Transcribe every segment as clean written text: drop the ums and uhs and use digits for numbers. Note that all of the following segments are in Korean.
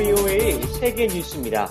VOA 세계 뉴스입니다.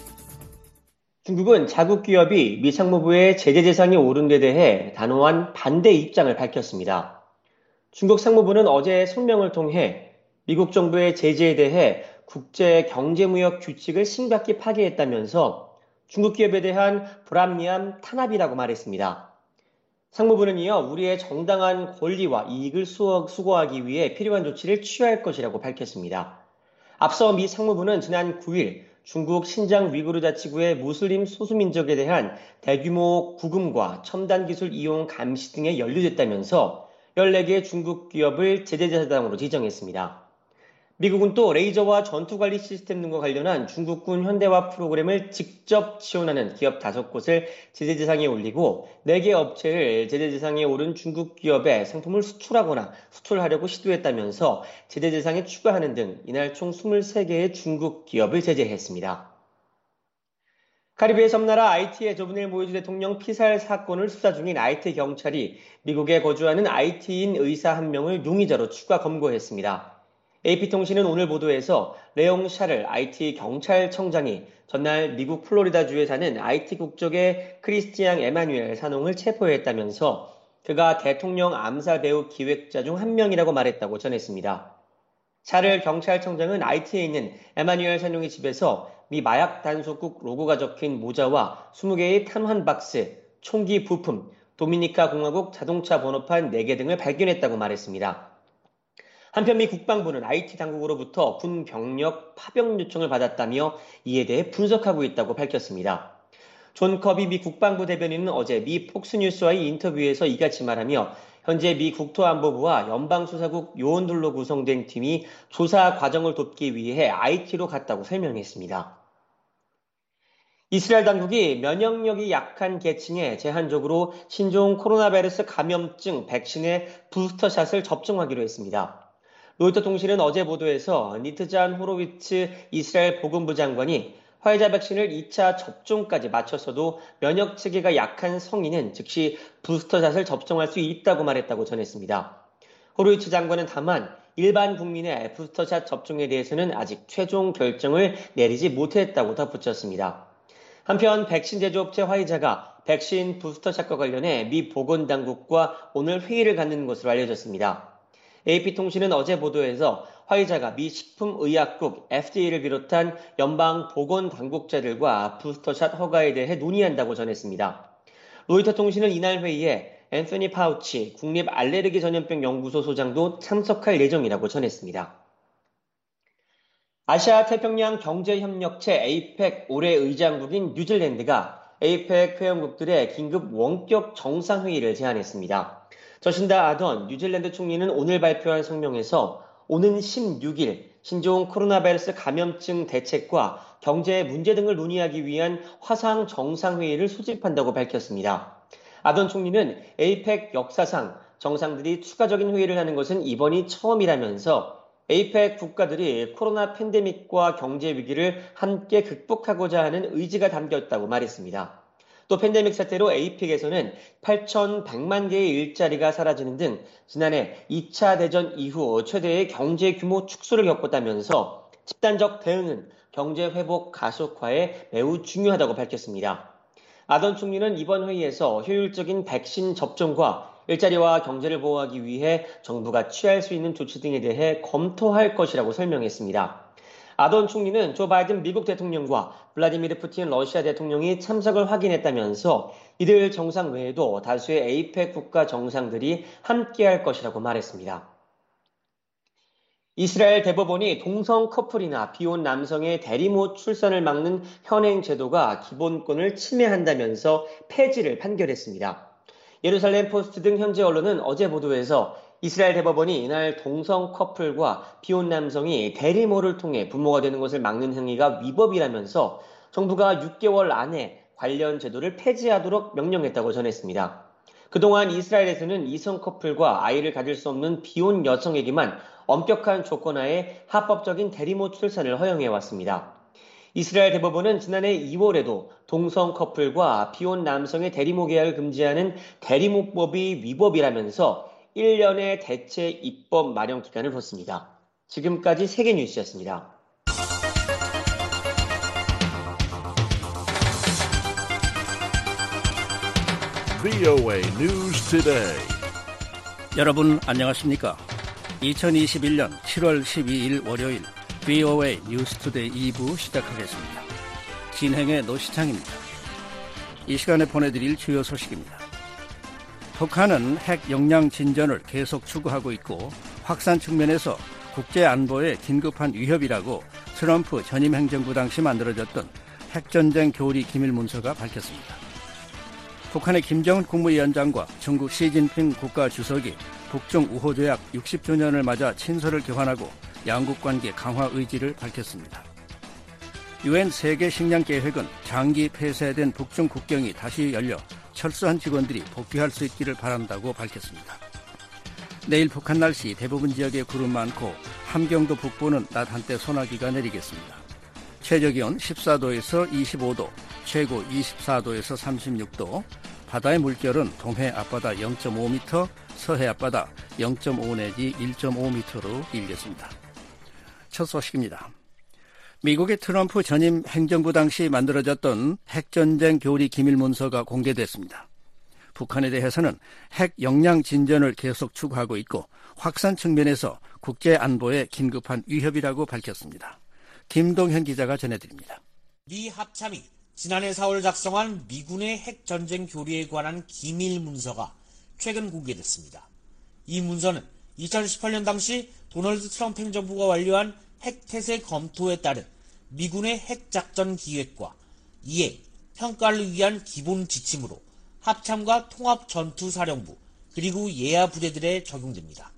중국은 자국 기업이 미 상무부의 제재 대상에 오른 데 대해 단호한 반대 입장을 밝혔습니다. 중국 상무부는 어제 성명을 통해 미국 정부의 제재에 대해 국제 경제무역 규칙을 심각히 파괴했다면서 중국 기업에 대한 불합리한 탄압이라고 말했습니다. 상무부는 이어 우리의 정당한 권리와 이익을 수호하기 위해 필요한 조치를 취할 것이라고 밝혔습니다. 앞서 미 상무부는 지난 9일 중국 신장 위구르 자치구의 무슬림 소수민족에 대한 대규모 구금과 첨단 기술 이용 감시 등에 연루됐다면서 14개 중국 기업을 제재대상으로 지정했습니다. 미국은 또 레이저와 전투관리 시스템 등과 관련한 중국군 현대화 프로그램을 직접 지원하는 기업 5곳을 제재 대상에 올리고 4개 업체를 제재 대상에 오른 중국 기업에 상품을 수출하거나 수출하려고 시도했다면서 제재 대상에 추가하는 등 이날 총 23개의 중국 기업을 제재했습니다. 카리브해 섬나라 아이티에 저분을 모이주 대통령 피살 사건을 수사 중인 아이티 경찰이 미국에 거주하는 아이티인 의사 한 명을 용의자로 추가 검거했습니다. AP통신은 오늘 보도에서 레옹 샤를 IT 경찰청장이 전날 미국 플로리다주에 사는 IT 국적의 크리스티앙 에마뉴엘 산옹을 체포했다면서 그가 대통령 암살 배후 기획자 중 한 명이라고 말했다고 전했습니다. 샤를 경찰청장은 IT에 있는 에마뉴엘 산옹의 집에서 미 마약 단속국 로고가 적힌 모자와 20개의 탄환 박스, 총기 부품, 도미니카 공화국 자동차 번호판 4개 등을 발견했다고 말했습니다. 한편 미 국방부는 IT 당국으로부터 군 병력 파병 요청을 받았다며 이에 대해 분석하고 있다고 밝혔습니다. 존 커비 미 국방부 대변인은 어제 미 폭스뉴스와의 인터뷰에서 이같이 말하며 현재 미 국토안보부와 연방수사국 요원들로 구성된 팀이 조사 과정을 돕기 위해 IT로 갔다고 설명했습니다. 이스라엘 당국이 면역력이 약한 계층에 제한적으로 신종 코로나 바이러스 감염증 백신의 부스터샷을 접종하기로 했습니다. 로이터 통신은 어제 보도에서 니트잔 호로위츠 이스라엘 보건부 장관이 화이자 백신을 2차 접종까지 마쳤어도 면역 체계가 약한 성인은 즉시 부스터샷을 접종할 수 있다고 말했다고 전했습니다. 호로위츠 장관은 다만 일반 국민의 부스터샷 접종에 대해서는 아직 최종 결정을 내리지 못했다고 덧붙였습니다. 한편 백신 제조업체 화이자가 백신 부스터샷과 관련해 미 보건당국과 오늘 회의를 갖는 것으로 알려졌습니다. AP통신은 어제 보도에서 화이자가 미 식품의약국 FDA를 비롯한 연방보건당국자들과 부스터샷 허가에 대해 논의한다고 전했습니다. 로이터 통신은 이날 회의에 앤서니 파우치 국립알레르기 전염병 연구소 소장도 참석할 예정이라고 전했습니다. 아시아 태평양 경제협력체 APEC 올해 의장국인 뉴질랜드가 APEC 회원국들의 긴급 원격 정상회의를 제안했습니다. 저신다 아던 뉴질랜드 총리는 오늘 발표한 성명에서 오는 16일 신종 코로나 바이러스 감염증 대책과 경제 문제 등을 논의하기 위한 화상 정상회의를 소집한다고 밝혔습니다. 아던 총리는 APEC 역사상 정상들이 추가적인 회의를 하는 것은 이번이 처음이라면서 APEC 국가들이 코로나 팬데믹과 경제 위기를 함께 극복하고자 하는 의지가 담겼다고 말했습니다. 또 팬데믹 사태로 APEC에서는 8,100만 개의 일자리가 사라지는 등 지난해 2차 대전 이후 최대의 경제 규모 축소를 겪었다면서 집단적 대응은 경제 회복 가속화에 매우 중요하다고 밝혔습니다. 아던 총리는 이번 회의에서 효율적인 백신 접종과 일자리와 경제를 보호하기 위해 정부가 취할 수 있는 조치 등에 대해 검토할 것이라고 설명했습니다. 아던 총리는 조 바이든 미국 대통령과 블라디미르 푸틴 러시아 대통령이 참석을 확인했다면서 이들 정상 외에도 다수의 APEC 국가 정상들이 함께할 것이라고 말했습니다. 이스라엘 대법원이 동성 커플이나 비혼 남성의 대리모 출산을 막는 현행 제도가 기본권을 침해한다면서 폐지를 판결했습니다. 예루살렘 포스트 등 현지 언론은 어제 보도에서 이스라엘 대법원이 이날 동성 커플과 비혼 남성이 대리모를 통해 부모가 되는 것을 막는 행위가 위법이라면서 정부가 6개월 안에 관련 제도를 폐지하도록 명령했다고 전했습니다. 그동안 이스라엘에서는 이성 커플과 아이를 가질 수 없는 비혼 여성에게만 엄격한 조건 하에 합법적인 대리모 출산을 허용해왔습니다. 이스라엘 대법원은 지난해 2월에도 동성 커플과 비혼 남성의 대리모 계약을 금지하는 대리모법이 위법이라면서 1년의 대체 입법 마련 기간을 뒀습니다. 지금까지 세계뉴스였습니다. VOA News Today. 여러분 안녕하십니까? 2021년 7월 12일 월요일 VOA 뉴스 투데이 2부 시작하겠습니다. 진행의 노시창입니다. 이 시간에 보내드릴 주요 소식입니다. 북한은 핵 역량 진전을 계속 추구하고 있고 확산 측면에서 국제안보에 긴급한 위협이라고 트럼프 전임 행정부 당시 만들어졌던 핵전쟁 교리 기밀 문서가 밝혔습니다. 북한의 김정은 국무위원장과 중국 시진핑 국가주석이 북중 우호조약 60주년을 맞아 친서를 교환하고 양국 관계 강화 의지를 밝혔습니다. 유엔 세계식량계획은 장기 폐쇄된 북중 국경이 다시 열려 철수한 직원들이 복귀할 수 있기를 바란다고 밝혔습니다. 내일 북한 날씨 대부분 지역에 구름 많고 함경도 북부는 낮 한때 소나기가 내리겠습니다. 최저기온 14도에서 25도, 최고 24도에서 36도, 바다의 물결은 동해 앞바다 0.5m, 서해 앞바다 0.5 내지 1.5m로 일겠습니다. 첫 소식입니다. 미국의 트럼프 전임 행정부 당시 만들어졌던 핵전쟁 교리 기밀 문서가 공개됐습니다. 북한에 대해서는 핵 역량 진전을 계속 추구하고 있고 확산 측면에서 국제안보에 긴급한 위협이라고 밝혔습니다. 김동현 기자가 전해드립니다. 미 합참이 지난해 4월 작성한 미군의 핵전쟁 교리에 관한 기밀 문서가 최근 공개됐습니다. 이 문서는 2018년 당시 도널드 트럼프 행정부가 완료한 핵태세 검토에 따른 미군의 핵작전 기획과 이해, 평가를 위한 기본 지침으로 합참과 통합전투사령부 그리고 예하 부대들에 적용됩니다.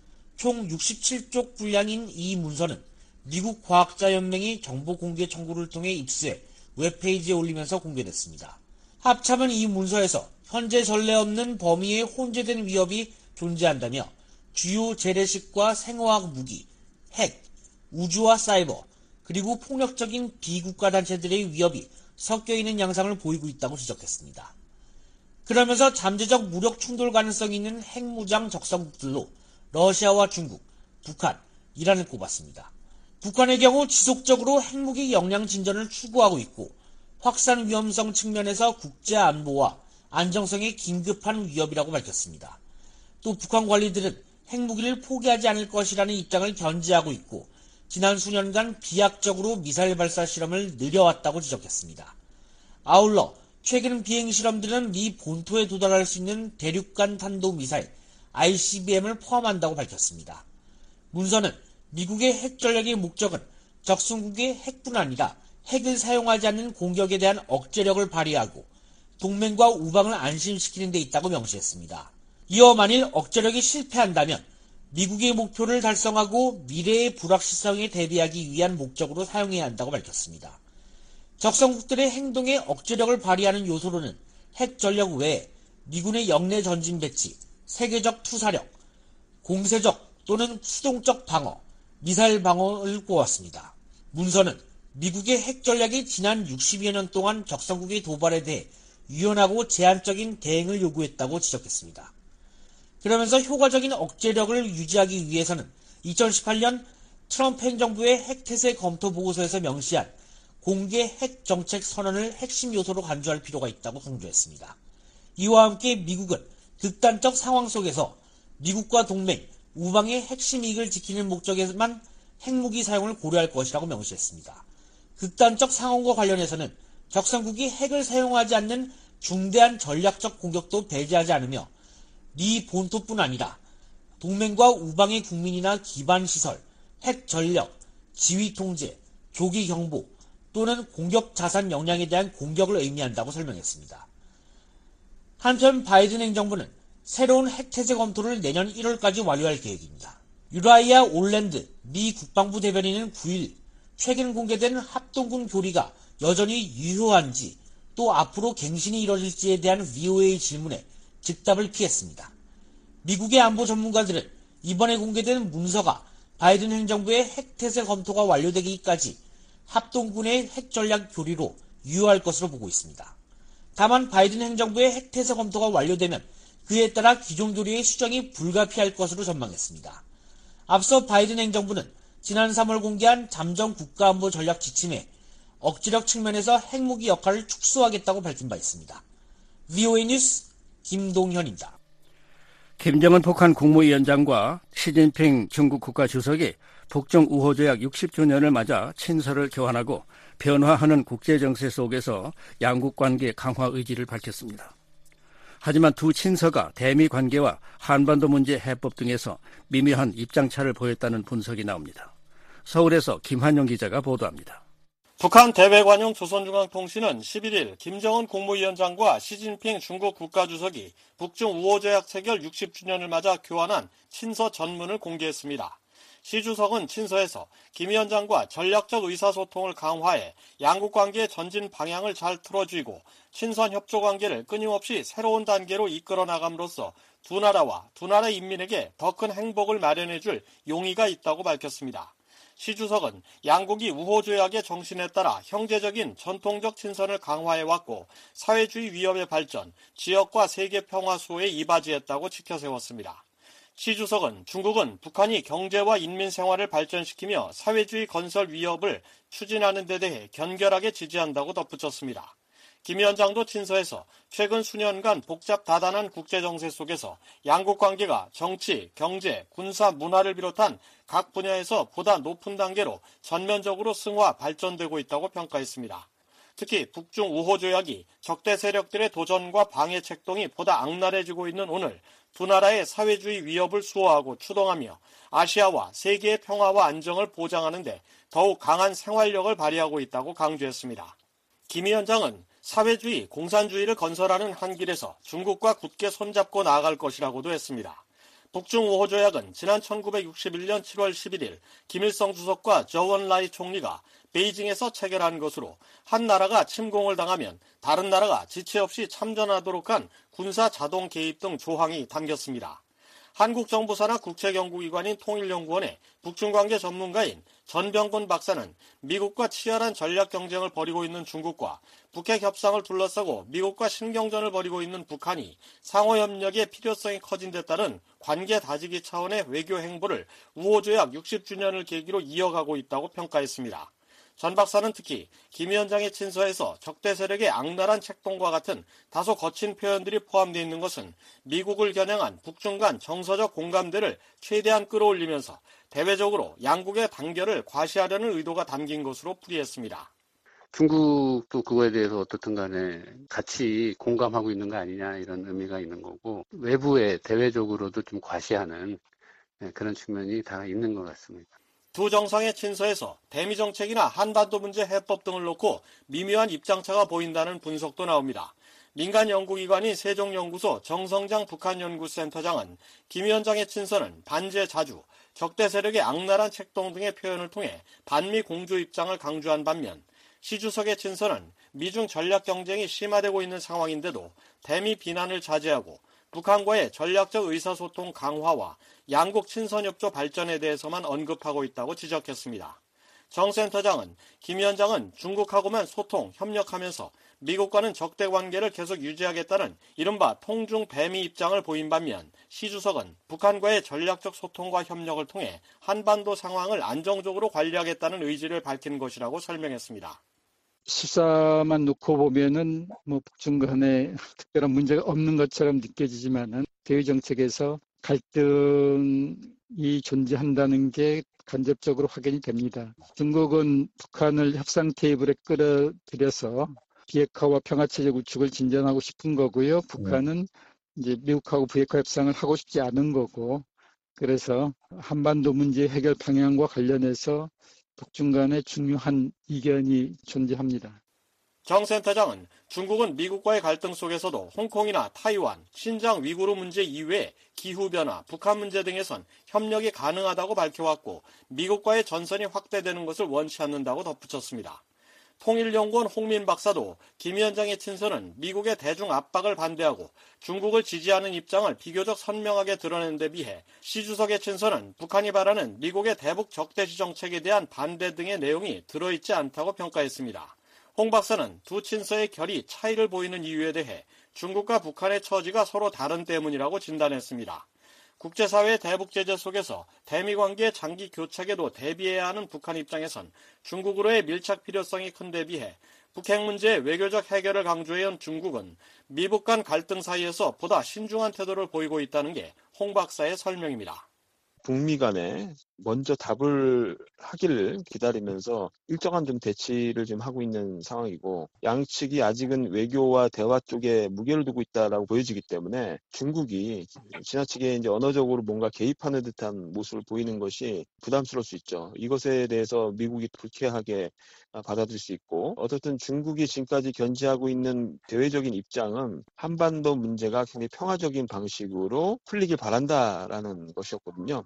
총 67쪽 분량인 이 문서는 미국 과학자연맹이 정보공개 청구를 통해 입수해 웹페이지에 올리면서 공개됐습니다. 합참은 이 문서에서 현재 전례 없는 범위의 혼재된 위협이 존재한다며 주요 재래식과 생화학 무기, 핵, 우주와 사이버, 그리고 폭력적인 비국가 단체들의 위협이 섞여있는 양상을 보이고 있다고 지적했습니다. 그러면서 잠재적 무력 충돌 가능성이 있는 핵무장 적성국들로 러시아와 중국, 북한, 이란을 꼽았습니다. 북한의 경우 지속적으로 핵무기 역량 진전을 추구하고 있고 확산 위험성 측면에서 국제안보와 안정성에 긴급한 위협이라고 밝혔습니다. 또 북한 관리들은 핵무기를 포기하지 않을 것이라는 입장을 견지하고 있고 지난 수년간 비약적으로 미사일 발사 실험을 늘려왔다고 지적했습니다. 아울러 최근 비행 실험들은 미 본토에 도달할 수 있는 대륙간 탄도미사일 ICBM을 포함한다고 밝혔습니다. 문서는 미국의 핵 전략의 목적은 적성국의 핵뿐 아니라 핵을 사용하지 않는 공격에 대한 억제력을 발휘하고 동맹과 우방을 안심시키는 데 있다고 명시했습니다. 이어 만일 억제력이 실패한다면 미국의 목표를 달성하고 미래의 불확실성에 대비하기 위한 목적으로 사용해야 한다고 밝혔습니다. 적성국들의 행동에 억제력을 발휘하는 요소로는 핵 전력 외에 미군의 영내 전진 배치, 세계적 투사력, 공세적 또는 수동적 방어, 미사일 방어를 꼽았습니다. 문서는 미국의 핵 전략이 지난 60여 년 동안 적성국의 도발에 대해 유연하고 제한적인 대응을 요구했다고 지적했습니다. 그러면서 효과적인 억제력을 유지하기 위해서는 2018년 트럼프 행정부의 핵태세 검토 보고서에서 명시한 공개 핵 정책 선언을 핵심 요소로 간주할 필요가 있다고 강조했습니다. 이와 함께 미국은 극단적 상황 속에서 미국과 동맹, 우방의 핵심 이익을 지키는 목적에만 핵무기 사용을 고려할 것이라고 명시했습니다. 극단적 상황과 관련해서는 적성국이 핵을 사용하지 않는 중대한 전략적 공격도 배제하지 않으며 미 본토뿐 아니라 동맹과 우방의 국민이나 기반시설, 핵 전력, 지휘 통제, 조기 경보 또는 공격 자산 역량에 대한 공격을 의미한다고 설명했습니다. 한편 바이든 행정부는 새로운 핵태세 검토를 내년 1월까지 완료할 계획입니다. 유라이아 올랜드 미 국방부 대변인은 9일 최근 공개된 합동군 교리가 여전히 유효한지 또 앞으로 갱신이 이뤄질지에 대한 VOA 질문에 즉답을 피했습니다. 미국의 안보 전문가들은 이번에 공개된 문서가 바이든 행정부의 핵태세 검토가 완료되기까지 합동군의 핵전략 교리로 유효할 것으로 보고 있습니다. 다만 바이든 행정부의 핵태세 검토가 완료되면 그에 따라 기존 교리의 수정이 불가피할 것으로 전망했습니다. 앞서 바이든 행정부는 지난 3월 공개한 잠정 국가안보 전략 지침에 억지력 측면에서 핵무기 역할을 축소하겠다고 밝힌 바 있습니다. VOA 뉴스 김동현입니다. 김정은 북한 국무위원장과 시진핑 중국 국가주석이 북중 우호조약 60주년을 맞아 친서를 교환하고 변화하는 국제정세 속에서 양국 관계 강화 의지를 밝혔습니다. 하지만 두 친서가 대미 관계와 한반도 문제 해법 등에서 미묘한 입장차를 보였다는 분석이 나옵니다. 서울에서 김한용 기자가 보도합니다. 북한 대외관용 조선중앙통신은 11일 김정은 국무위원장과 시진핑 중국 국가주석이 북중 우호조약 체결 60주년을 맞아 교환한 친서 전문을 공개했습니다. 시 주석은 친서에서 김 위원장과 전략적 의사소통을 강화해 양국 관계의 전진 방향을 잘 틀어주이고 친선 협조 관계를 끊임없이 새로운 단계로 이끌어 나감으로써 두 나라와 두 나라 인민에게 더 큰 행복을 마련해줄 용의가 있다고 밝혔습니다. 시 주석은 양국이 우호조약의 정신에 따라 형제적인 전통적 친선을 강화해왔고 사회주의 위협의 발전, 지역과 세계 평화 수호에 이바지했다고 지켜세웠습니다. 시 주석은 중국은 북한이 경제와 인민 생활을 발전시키며 사회주의 건설 위협을 추진하는 데 대해 견결하게 지지한다고 덧붙였습니다. 김 위원장도 친서에서 최근 수년간 복잡 다단한 국제정세 속에서 양국 관계가 정치, 경제, 군사, 문화를 비롯한 각 분야에서 보다 높은 단계로 전면적으로 승화, 발전되고 있다고 평가했습니다. 특히 북중 우호조약이 적대 세력들의 도전과 방해 책동이 보다 악랄해지고 있는 오늘 두 나라의 사회주의 위협을 수호하고 추동하며 아시아와 세계의 평화와 안정을 보장하는 데 더욱 강한 생활력을 발휘하고 있다고 강조했습니다. 김 위원장은 사회주의, 공산주의를 건설하는 한 길에서 중국과 굳게 손잡고 나아갈 것이라고도 했습니다. 북중 우호조약은 지난 1961년 7월 11일 김일성 주석과 저원라이 총리가 베이징에서 체결한 것으로 한 나라가 침공을 당하면 다른 나라가 지체 없이 참전하도록 한 군사 자동 개입 등 조항이 담겼습니다. 한국 정부 산하 국책연구기관인 통일연구원의 북중관계 전문가인 전병곤 박사는 미국과 치열한 전략 경쟁을 벌이고 있는 중국과 북핵 협상을 둘러싸고 미국과 신경전을 벌이고 있는 북한이 상호협력의 필요성이 커진 데 따른 관계 다지기 차원의 외교 행보를 우호조약 60주년을 계기로 이어가고 있다고 평가했습니다. 전 박사는 특히 김 위원장의 친서에서 적대 세력의 악랄한 책동과 같은 다소 거친 표현들이 포함되어 있는 것은 미국을 겨냥한 북중 간 정서적 공감대를 최대한 끌어올리면서 대외적으로 양국의 단결을 과시하려는 의도가 담긴 것으로 풀이했습니다. 중국도 그거에 대해서 어떻든 간에 같이 공감하고 있는 거 아니냐 이런 의미가 있는 거고 외부에 대외적으로도 좀 과시하는 그런 측면이 다 있는 것 같습니다. 두 정상의 친서에서 대미 정책이나 한반도 문제 해법 등을 놓고 미묘한 입장차가 보인다는 분석도 나옵니다. 민간 연구기관인 세종연구소 정성장 북한연구센터장은 김 위원장의 친서는 반제 자주, 적대 세력의 악랄한 책동 등의 표현을 통해 반미 공조 입장을 강조한 반면 시 주석의 친서는 미중 전략 경쟁이 심화되고 있는 상황인데도 대미 비난을 자제하고 북한과의 전략적 의사소통 강화와 양국 친선협조 발전에 대해서만 언급하고 있다고 지적했습니다. 정 센터장은 김 위원장은 중국하고만 소통, 협력하면서 미국과는 적대 관계를 계속 유지하겠다는 이른바 통중 배미 입장을 보인 반면 시 주석은 북한과의 전략적 소통과 협력을 통해 한반도 상황을 안정적으로 관리하겠다는 의지를 밝힌 것이라고 설명했습니다. 수사만 놓고 보면은 북중 간에 특별한 문제가 없는 것처럼 느껴지지만은 대외 정책에서 갈등이 존재한다는 게 간접적으로 확인이 됩니다. 중국은 북한을 협상 테이블에 끌어들여서 비핵화와 평화체제 구축을 진전하고 싶은 거고요. 북한은 이제 미국하고 비핵화 협상을 하고 싶지 않은 거고, 그래서 한반도 문제 해결 방향과 관련해서 북중 간에 중요한 이견이 존재합니다. 정 센터장은 중국은 미국과의 갈등 속에서도 홍콩이나 타이완, 신장 위구르 문제 이외에 기후변화, 북한 문제 등에선 협력이 가능하다고 밝혀왔고 미국과의 전선이 확대되는 것을 원치 않는다고 덧붙였습니다. 통일연구원 홍민 박사도 김 위원장의 친서는 미국의 대중 압박을 반대하고 중국을 지지하는 입장을 비교적 선명하게 드러낸 데 비해 시 주석의 친서는 북한이 바라는 미국의 대북 적대시 정책에 대한 반대 등의 내용이 들어있지 않다고 평가했습니다. 홍 박사는 두 친서의 결이 차이를 보이는 이유에 대해 중국과 북한의 처지가 서로 다른 때문이라고 진단했습니다. 국제사회의 대북 제재 속에서 대미 관계의 장기 교착에도 대비해야 하는 북한 입장에선 중국으로의 밀착 필요성이 큰 데 비해 북핵 문제의 외교적 해결을 강조해온 중국은 미북 간 갈등 사이에서 보다 신중한 태도를 보이고 있다는 게 홍 박사의 설명입니다. 북미 간에 먼저 답을 하기를 기다리면서 일정한 좀 대치를 좀 하고 있는 상황이고, 양측이 아직은 외교와 대화 쪽에 무게를 두고 있다라고 보여지기 때문에 중국이 지나치게 이제 언어적으로 뭔가 개입하는 듯한 모습을 보이는 것이 부담스러울 수 있죠. 이것에 대해서 미국이 불쾌하게 받아들일 수 있고, 어쨌든 중국이 지금까지 견지하고 있는 대외적인 입장은 한반도 문제가 굉장히 평화적인 방식으로 풀리길 바란다라는 것이었거든요.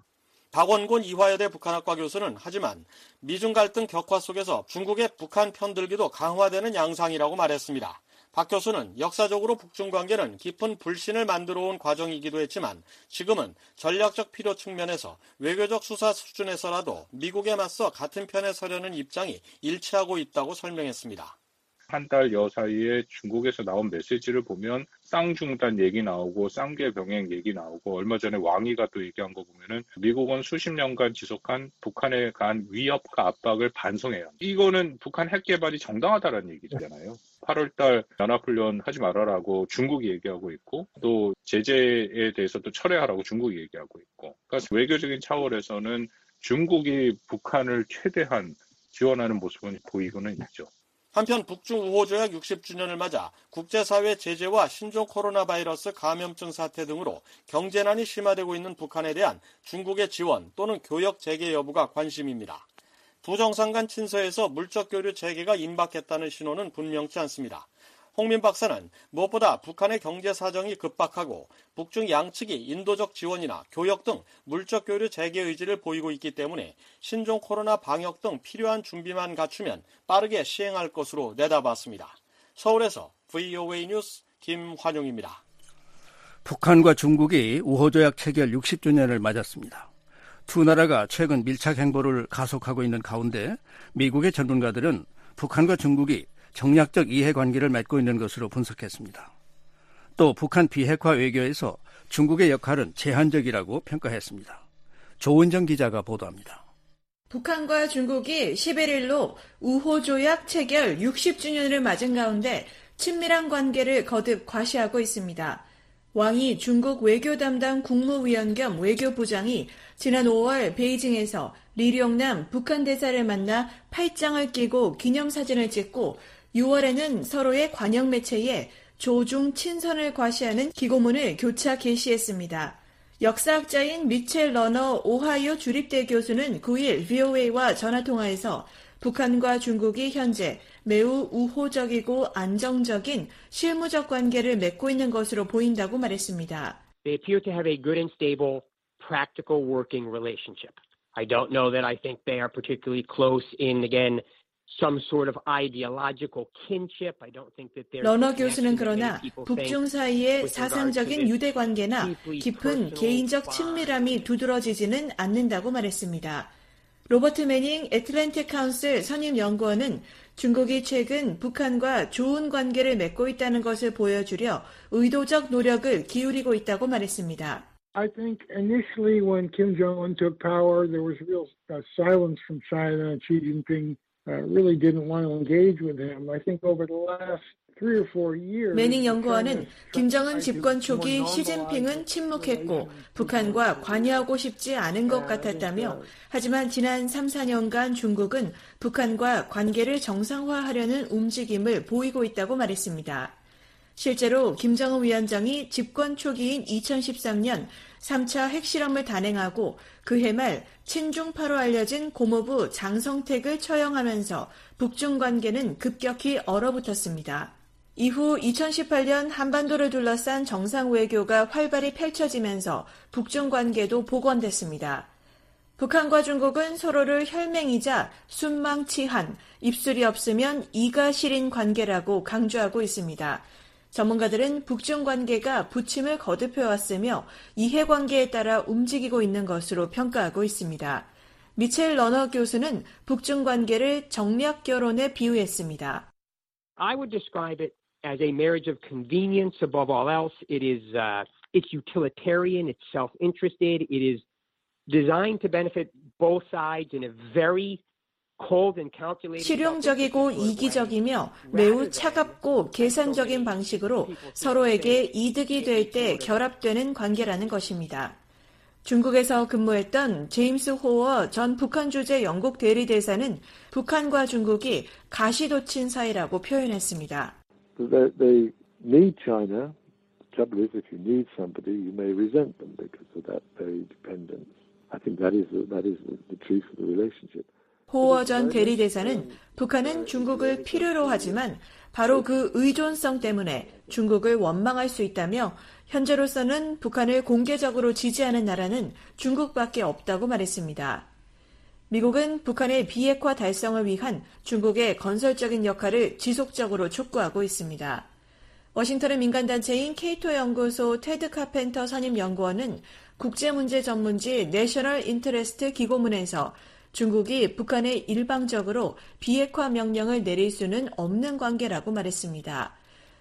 박원곤 이화여대 북한학과 교수는 하지만 미중 갈등 격화 속에서 중국의 북한 편들기도 강화되는 양상이라고 말했습니다. 박 교수는 역사적으로 북중 관계는 깊은 불신을 만들어온 과정이기도 했지만 지금은 전략적 필요 측면에서 외교적 수사 수준에서라도 미국에 맞서 같은 편에 서려는 입장이 일치하고 있다고 설명했습니다. 한 달여 사이에 중국에서 나온 메시지를 보면 쌍중단 얘기 나오고 쌍계 병행 얘기 나오고, 얼마 전에 왕이가 또 얘기한 거 보면은 미국은 수십 년간 지속한 북한에 대한 위협과 압박을 반성해요. 이거는 북한 핵 개발이 정당하다는 얘기잖아요. 8월달 연합훈련 하지 말아라고 중국이 얘기하고 있고, 또 제재에 대해서도 철회하라고 중국이 얘기하고 있고, 그러니까 외교적인 차원에서는 중국이 북한을 최대한 지원하는 모습은 보이고는 있죠. 한편 북중 우호조약 60주년을 맞아 국제사회 제재와 신종 코로나 바이러스 감염증 사태 등으로 경제난이 심화되고 있는 북한에 대한 중국의 지원 또는 교역 재개 여부가 관심입니다. 두 정상 간 친서에서 물적 교류 재개가 임박했다는 신호는 분명치 않습니다. 홍민 박사는 무엇보다 북한의 경제 사정이 급박하고 북중 양측이 인도적 지원이나 교역 등 물적 교류 재개 의지를 보이고 있기 때문에 신종 코로나 방역 등 필요한 준비만 갖추면 빠르게 시행할 것으로 내다봤습니다. 서울에서 VOA 뉴스 김환용입니다. 북한과 중국이 우호조약 체결 60주년을 맞았습니다. 두 나라가 최근 밀착 행보를 가속하고 있는 가운데 미국의 전문가들은 북한과 중국이 정략적 이해관계를 맺고 있는 것으로 분석했습니다. 또 북한 비핵화 외교에서 중국의 역할은 제한적이라고 평가했습니다. 조은정 기자가 보도합니다. 북한과 중국이 11일로 우호조약 체결 60주년을 맞은 가운데 친밀한 관계를 거듭 과시하고 있습니다. 왕이 중국 외교 담당 국무위원 겸 외교부장이 지난 5월 베이징에서 리룡남 북한 대사를 만나 팔짱을 끼고 기념사진을 찍고 6월에는 서로의 관영 매체에 조중 친선을 과시하는 기고문을 교차 게시했습니다. 역사학자인 미첼 러너 오하이오 주립대 교수는 9일 VOA와 전화통화에서 북한과 중국이 현재 매우 우호적이고 안정적인 실무적 관계를 맺고 있는 것으로 보인다고 말했습니다. They appear to have a good and stable, practical working relationship. I don't know that I think they are particularly close in, again, some sort of ideological kinship. I don't think that they're. 러너 교수는 그러나 북중 사이의 사상적인 유대 관계나 깊은 개인적 친밀함이 두드러지지는 않는다고 말했습니다. 로버트 매닝 애틀랜틱 카운슬 선임 연구원은 중국이 최근 북한과 좋은 관계를 맺고 있다는 것을 보여주려 의도적 노력을 기울이고 있다고 말했습니다. I think initially when Kim Jong-un took power, there was real silence from China, and Xi Jinping really didn't want to engage with him. I think over the last 3 or 4 years. 매닝 연구원은 김정은 집권 초기 시진핑은 침묵했고 북한과 관여하고 싶지 않은 것 같았다며, 하지만 지난 3, 4년간 중국은 북한과 관계를 정상화하려는 움직임을 보이고 있다고 말했습니다. 실제로 김정은 위원장이 집권 초기인 2013년 3차 핵실험을 단행하고 그해 말 친중파로 알려진 고모부 장성택을 처형하면서 북중 관계는 급격히 얼어붙었습니다. 이후 2018년 한반도를 둘러싼 정상 외교가 활발히 펼쳐지면서 북중 관계도 복원됐습니다. 북한과 중국은 서로를 혈맹이자 순망치한, 입술이 없으면 이가 시린 관계라고 강조하고 있습니다. 전문가들은 북중 관계가 부침을 거듭해왔으며 이해관계에 따라 움직이고 있는 것으로 평가하고 있습니다. 미첼 러너 교수는 북중 관계를 정략 결혼에 비유했습니다. I would describe it as a marriage of convenience above all else. It is It's utilitarian, it's self-interested, it is designed to benefit both sides in a very 실용적이고 이기적이며 매우 차갑고 계산적인 방식으로 서로에게 이득이 될 때 결합되는 관계라는 것입니다. 중국에서 근무했던 제임스 호어 전 북한 주재 영국 대리대사는 북한과 중국이 가시도친 사이라고 표현했습니다. They need China. The trouble is, if you need somebody, you may resent them because of that very dependence. I think that is the truth of the relationship. 호어 전 대리대사는 북한은 중국을 필요로 하지만 바로 그 의존성 때문에 중국을 원망할 수 있다며 현재로서는 북한을 공개적으로 지지하는 나라는 중국밖에 없다고 말했습니다. 미국은 북한의 비핵화 달성을 위한 중국의 건설적인 역할을 지속적으로 촉구하고 있습니다. 워싱턴의 민간단체인 케이토 연구소 테드 카펜터 선임연구원은 국제문제 전문지 내셔널 인터레스트 기고문에서 중국이 북한에 일방적으로 비핵화 명령을 내릴 수는 없는 관계라고 말했습니다.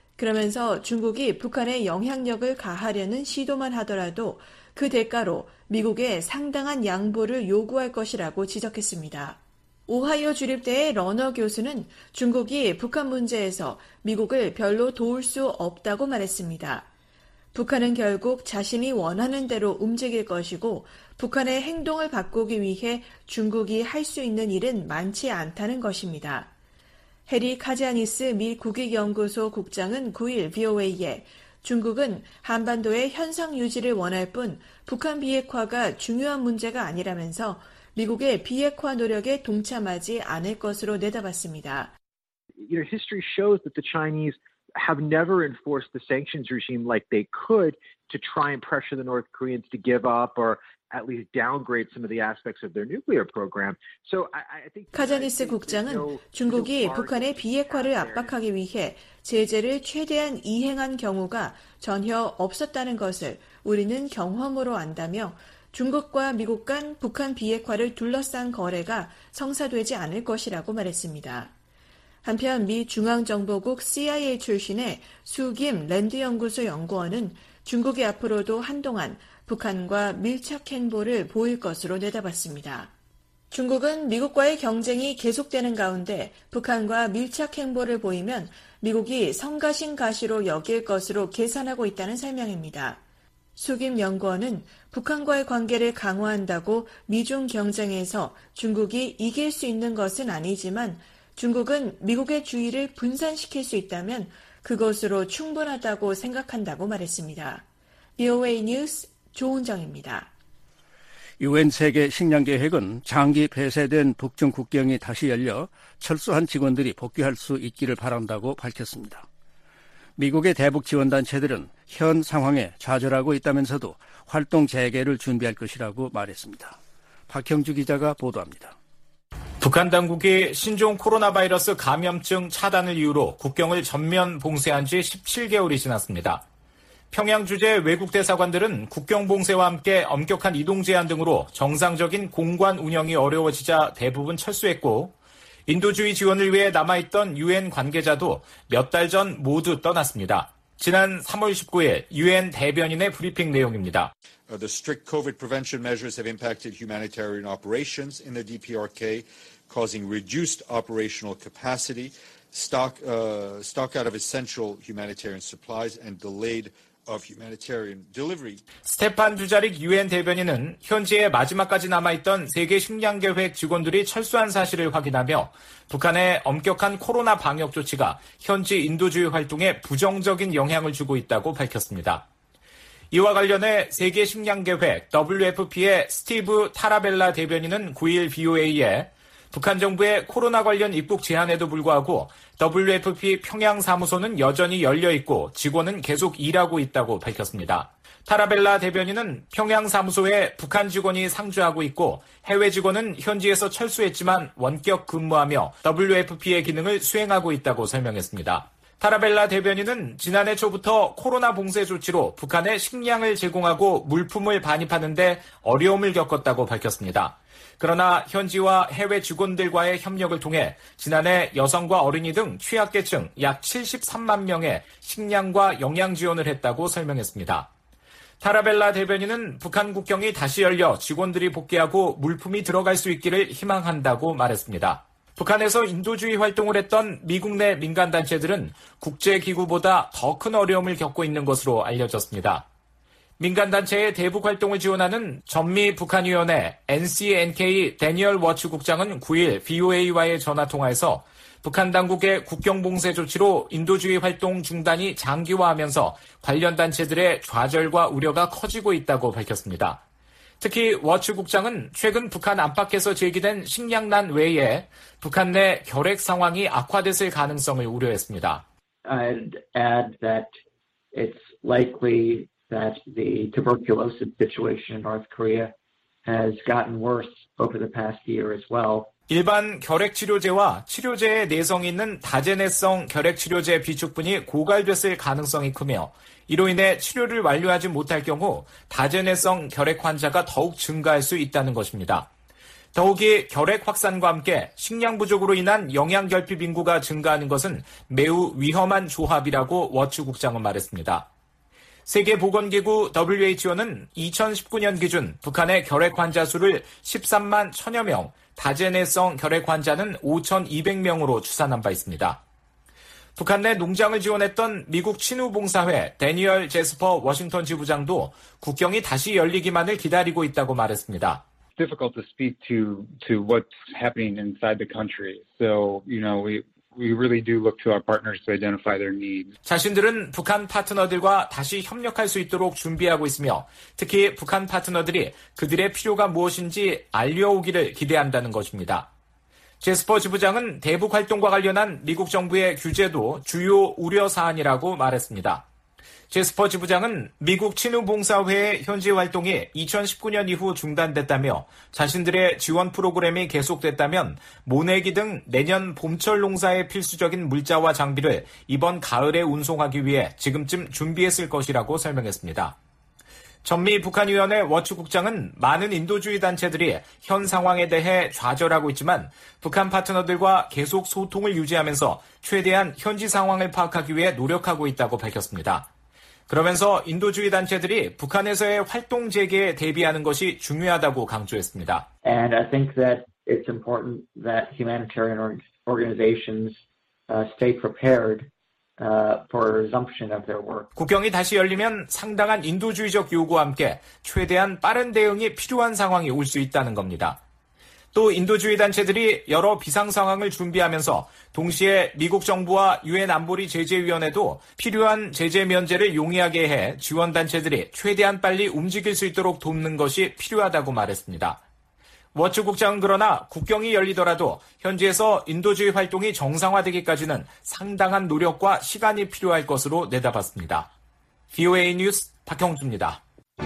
그러면서 중국이 북한에 영향력을 가하려는 시도만 하더라도 그 대가로 미국에 상당한 양보를 요구할 것이라고 지적했습니다. 오하이오 주립대의 러너 교수는 중국이 북한 문제에서 미국을 별로 도울 수 없다고 말했습니다. 북한은 결국 자신이 원하는 대로 움직일 것이고 북한의 행동을 바꾸기 위해 중국이 할 수 있는 일은 많지 않다는 것입니다. 해리 카지아니스 미 국익연구소 국장은 9일 VOA에 중국은 한반도의 현상 유지를 원할 뿐 북한 비핵화가 중요한 문제가 아니라면서 미국의 비핵화 노력에 동참하지 않을 것으로 내다봤습니다. History shows that the Chinese have never enforced the sanctions regime like they could to try and pressure the North Koreans to give up or at least downgrade some of the aspects of their nuclear program. So I think 카자니스 국장은 중국이 북한의 비핵화를 압박하기 위해 제재를 최대한 이행한 경우가 전혀 없었다는 것을 우리는 경험으로 안다며 중국과 미국 간 북한 비핵화를 둘러싼 거래가 성사되지 않을 것이라고 말했습니다. 한편 미 중앙정보국 CIA 출신의 수김 랜드연구소 연구원은 중국이 앞으로도 한동안 북한과 밀착 행보를 보일 것으로 내다봤습니다. 중국은 미국과의 경쟁이 계속되는 가운데 북한과 밀착 행보를 보이면 미국이 성가신 가시로 여길 것으로 계산하고 있다는 설명입니다. 수김 연구원은 북한과의 관계를 강화한다고 미중 경쟁에서 중국이 이길 수 있는 것은 아니지만 중국은 미국의 주의를 분산시킬 수 있다면 그것으로 충분하다고 생각한다고 말했습니다. VOA 뉴스 조은정입니다. UN 세계 식량 계획은 장기 폐쇄된 북중 국경이 다시 열려 철수한 직원들이 복귀할 수 있기를 바란다고 밝혔습니다. 미국의 대북 지원단체들은 현 상황에 좌절하고 있다면서도 활동 재개를 준비할 것이라고 말했습니다. 박형주 기자가 보도합니다. 북한 당국이 신종 코로나 바이러스 감염증 차단을 이유로 국경을 전면 봉쇄한 지 17개월이 지났습니다. 평양 주재 외국 대사관들은 국경 봉쇄와 함께 엄격한 이동 제한 등으로 정상적인 공관 운영이 어려워지자 대부분 철수했고 인도주의 지원을 위해 남아있던 UN 관계자도 몇 달 전 모두 떠났습니다. 지난 3월 19일 UN 대변인의 브리핑 내용입니다. The strict COVID prevention measures have impacted humanitarian operations in the DPRK, causing reduced operational capacity, stock out of essential humanitarian supplies, and delayed of humanitarian delivery. 스테판 두자릭 UN 대변인은 현지에 마지막까지 남아있던 세계 식량계획 직원들이 철수한 사실을 확인하며 북한의 엄격한 코로나 방역 조치가 현지 인도주의 활동에 부정적인 영향을 주고 있다고 밝혔습니다. 이와 관련해 세계 식량계획 WFP의 스티브 타라벨라 대변인은 9일 VOA에 북한 정부의 코로나 관련 입국 제한에도 불구하고 WFP 평양 사무소는 여전히 열려 있고 직원은 계속 일하고 있다고 밝혔습니다. 타라벨라 대변인은 평양 사무소에 북한 직원이 상주하고 있고 해외 직원은 현지에서 철수했지만 원격 근무하며 WFP의 기능을 수행하고 있다고 설명했습니다. 타라벨라 대변인은 지난해 초부터 코로나 봉쇄 조치로 북한에 식량을 제공하고 물품을 반입하는 데 어려움을 겪었다고 밝혔습니다. 그러나 현지와 해외 직원들과의 협력을 통해 지난해 여성과 어린이 등 취약계층 약 73만 명의 식량과 영양 지원을 했다고 설명했습니다. 타라벨라 대변인은 북한 국경이 다시 열려 직원들이 복귀하고 물품이 들어갈 수 있기를 희망한다고 말했습니다. 북한에서 인도주의 활동을 했던 미국 내 민간단체들은 국제기구보다 더 큰 어려움을 겪고 있는 것으로 알려졌습니다. 민간단체의 대북 활동을 지원하는 전미 북한위원회 NCNK 데니얼 워츠 국장은 9일 VOA와의 전화통화에서 북한 당국의 국경봉쇄 조치로 인도주의 활동 중단이 장기화하면서 관련 단체들의 좌절과 우려가 커지고 있다고 밝혔습니다. 특히 워츠 국장은 최근 북한 안팎에서 제기된 식량난 외에 북한 내 결핵 상황이 악화됐을 가능성을 우려했습니다. I'd add that it's likely that the tuberculosis situation in North Korea has gotten worse over the past year as well. 일반 결핵치료제와 치료제에 내성이 있는 다제네성 결핵치료제 비축분이 고갈됐을 가능성이 크며 이로 인해 치료를 완료하지 못할 경우 다제네성 결핵 환자가 더욱 증가할 수 있다는 것입니다. 더욱이 결핵 확산과 함께 식량 부족으로 인한 영양결핍 인구가 증가하는 것은 매우 위험한 조합이라고 워츠 국장은 말했습니다. 세계보건기구 WHO는 2019년 기준 북한의 결핵 환자 수를 13만 1000여 명, 다제네성 결핵 환자는 5,200명으로 추산한 바 있습니다. 북한 내 농장을 지원했던 미국 친우봉사회 데니얼 제스퍼 워싱턴 지부장도 국경이 다시 열리기만을 기다리고 있다고 말했습니다. Difficult to speak to what's happening inside the country. So, we really do look to our partners to identify their needs. 자신들은 북한 파트너들과 다시 협력할 수 있도록 준비하고 있으며 특히 북한 파트너들이 그들의 필요가 무엇인지 알려오기를 기대한다는 것입니다. 제스퍼 지부장은 대북 활동과 관련한 미국 정부의 규제도 주요 우려 사안이라고 말했습니다. 제스퍼 지부장은 미국 친우봉사회의 현지 활동이 2019년 이후 중단됐다며 자신들의 지원 프로그램이 계속됐다면 모내기 등 내년 봄철 농사에 필수적인 물자와 장비를 이번 가을에 운송하기 위해 지금쯤 준비했을 것이라고 설명했습니다. 전미 북한위원회 워츠 국장은 많은 인도주의 단체들이 현 상황에 대해 좌절하고 있지만 북한 파트너들과 계속 소통을 유지하면서 최대한 현지 상황을 파악하기 위해 노력하고 있다고 밝혔습니다. 그러면서 인도주의 단체들이 북한에서의 활동 재개에 대비하는 것이 중요하다고 강조했습니다. And I think that it's important that humanitarian organizations stay prepared for resumption of their work. 국경이 다시 열리면 상당한 인도주의적 요구와 함께 최대한 빠른 대응이 필요한 상황이 올 수 있다는 겁니다. 또 인도주의 단체들이 여러 비상 상황을 준비하면서 동시에 미국 정부와 유엔 안보리 제재위원회도 필요한 제재 면제를 용이하게 해 지원 단체들이 최대한 빨리 움직일 수 있도록 돕는 것이 필요하다고 말했습니다. 워츠 국장은 그러나 국경이 열리더라도 현지에서 인도주의 활동이 정상화되기까지는 상당한 노력과 시간이 필요할 것으로 내다봤습니다. VOA 뉴스 박형주입니다.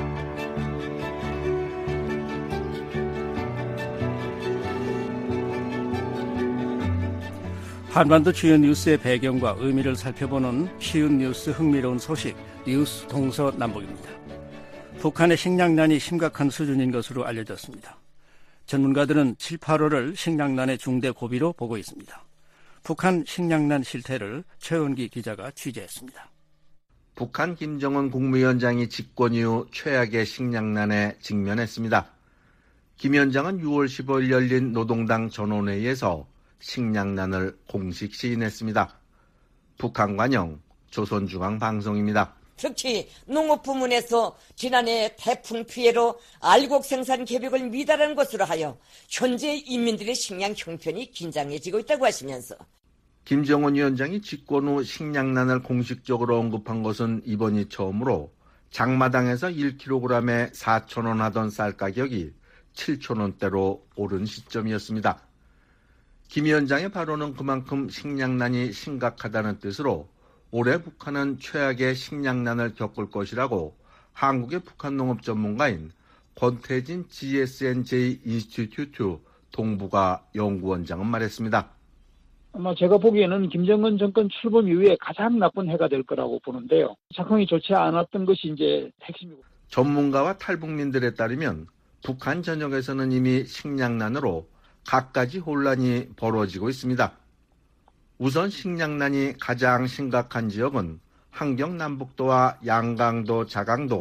한반도 주요 뉴스의 배경과 의미를 살펴보는 쉬운 뉴스 흥미로운 소식 뉴스 동서남북입니다. 북한의 식량난이 심각한 수준인 것으로 알려졌습니다. 전문가들은 7, 8월을 식량난의 중대 고비로 보고 있습니다. 북한 식량난 실태를 최은기 기자가 취재했습니다. 북한 김정은 국무위원장이 집권 이후 최악의 식량난에 직면했습니다. 김 위원장은 6월 15일 열린 노동당 전원회의에서 식량난을 공식 시인했습니다. 북한 관영 조선중앙방송입니다. 특히 농업 부문에서 지난해 태풍 피해로 알곡 생산 계획을 미달한 것으로 하여 현재 인민들의 식량 형편이 긴장해지고 있다고 하시면서 김정은 위원장이 집권 후 식량난을 공식적으로 언급한 것은 이번이 처음으로 장마당에서 1kg에 4,000원 하던 쌀 가격이 7,000원대로 오른 시점이었습니다. 김 위원장의 발언은 그만큼 식량난이 심각하다는 뜻으로 올해 북한은 최악의 식량난을 겪을 것이라고 한국의 북한 농업 전문가인 권태진 GSNJ 인스티튜트 동북아 연구원장은 말했습니다. 아마 제가 보기에는 김정은 정권 출범 이후에 가장 나쁜 해가 될 거라고 보는데요. 작황이 좋지 않았던 것이 이제 핵심이고. 전문가와 탈북민들에 따르면 북한 전역에서는 이미 식량난으로 갖가지 혼란이 벌어지고 있습니다. 우선 식량난이 가장 심각한 지역은 함경남북도와 양강도, 자강도,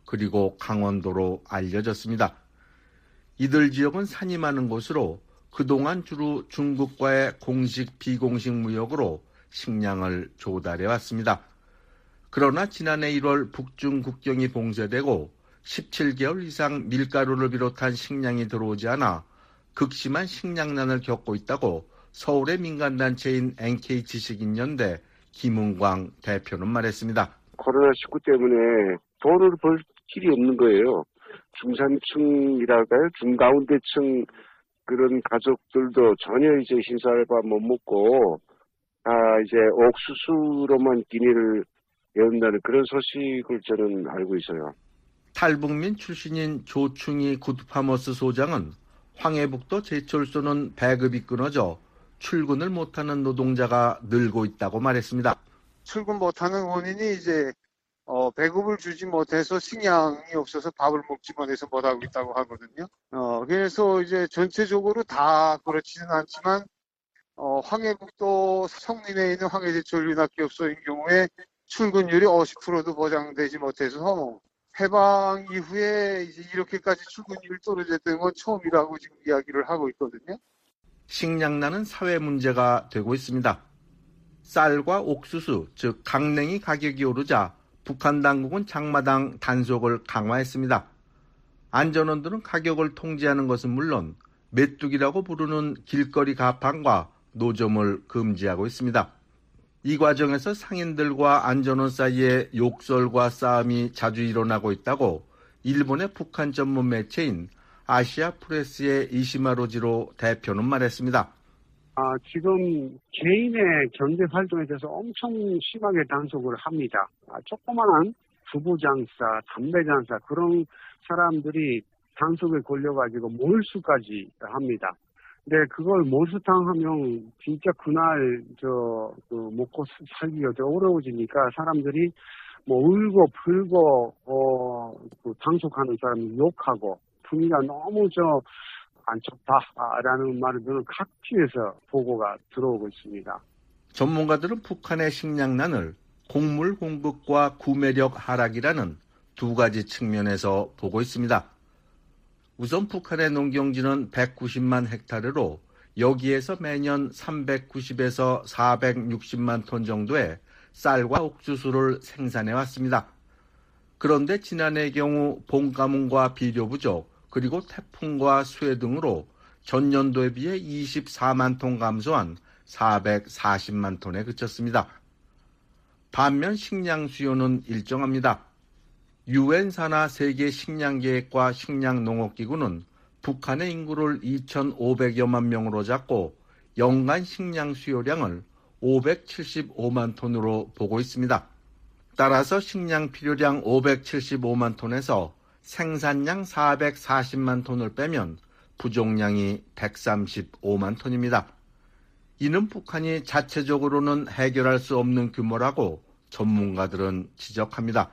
그리고 강원도로 알려졌습니다. 이들 지역은 산이 많은 곳으로 그동안 주로 중국과의 공식 비공식 무역으로 식량을 조달해 왔습니다. 그러나 지난해 1월 북중 국경이 봉쇄되고 17개월 이상 밀가루를 비롯한 식량이 들어오지 않아 극심한 식량난을 겪고 있다고 서울의 민간단체인 NK지식인연대 김은광 대표는 말했습니다. 코로나19 때문에 돈을 벌 길이 없는 거예요. 중산층이랄까요? 중가운데층 그런 가족들도 전혀 이제 흰쌀밥 못 먹고 이제 옥수수로만 기미를 외운다는 그런 소식을 저는 알고 있어요. 탈북민 출신인 조충희 굿파머스 소장은 황해북도 제철소는 배급이 끊어져 출근을 못하는 노동자가 늘고 있다고 말했습니다. 출근 못하는 원인이 이제 배급을 주지 못해서 식량이 없어서 밥을 먹지 못해서 못하고 있다고 하거든요. 그래서 이제 전체적으로 다 그렇지는 않지만 황해북도 성림에 있는 황해제철윤학기업소인 경우에 출근율이 50%도 보장되지 못해서 해방 이후에 이제 이렇게까지 출근율이 떨어졌던 건 처음이라고 지금 이야기를 하고 있거든요. 식량난은 사회 문제가 되고 있습니다. 쌀과 옥수수, 즉 강냉이 가격이 오르자 북한 당국은 장마당 단속을 강화했습니다. 안전원들은 가격을 통제하는 것은 물론 메뚜기라고 부르는 길거리 가판과 노점을 금지하고 있습니다. 이 과정에서 상인들과 안전원 사이에 욕설과 싸움이 자주 일어나고 있다고 일본의 북한 전문 매체인 아시아 프레스의 이시마로지로 대표는 말했습니다. 지금 개인의 경제 활동에 대해서 엄청 심하게 단속을 합니다. 조그마한 두부 장사, 담배 장사 그런 사람들이 단속에 걸려가지고 몰수까지 합니다. 근데 그걸 몰수당하면 진짜 그날 먹고 살기가 더 어려워지니까 사람들이 울고 불고 단속하는 사람이 욕하고 분위기가 너무 안 좋다라는 말을 저는 각지에서 보고가 들어오고 있습니다. 전문가들은 북한의 식량난을 곡물 공급과 구매력 하락이라는 두 가지 측면에서 보고 있습니다. 우선 북한의 농경지는 190만 헥타르로 여기에서 매년 390에서 460만 톤 정도의 쌀과 옥수수를 생산해 왔습니다. 그런데 지난해의 경우 봄 가뭄과 비료 부족, 그리고 태풍과 수해 등으로 전년도에 비해 24만 톤 감소한 440만 톤에 그쳤습니다. 반면 식량 수요는 일정합니다. 유엔 산하 세계 식량계획과 식량농업기구는 북한의 인구를 2,500여만 명으로 잡고 연간 식량 수요량을 575만 톤으로 보고 있습니다. 따라서 식량 필요량 575만 톤에서 생산량 440만 톤을 빼면 부족량이 135만 톤입니다. 이는 북한이 자체적으로는 해결할 수 없는 규모라고 전문가들은 지적합니다.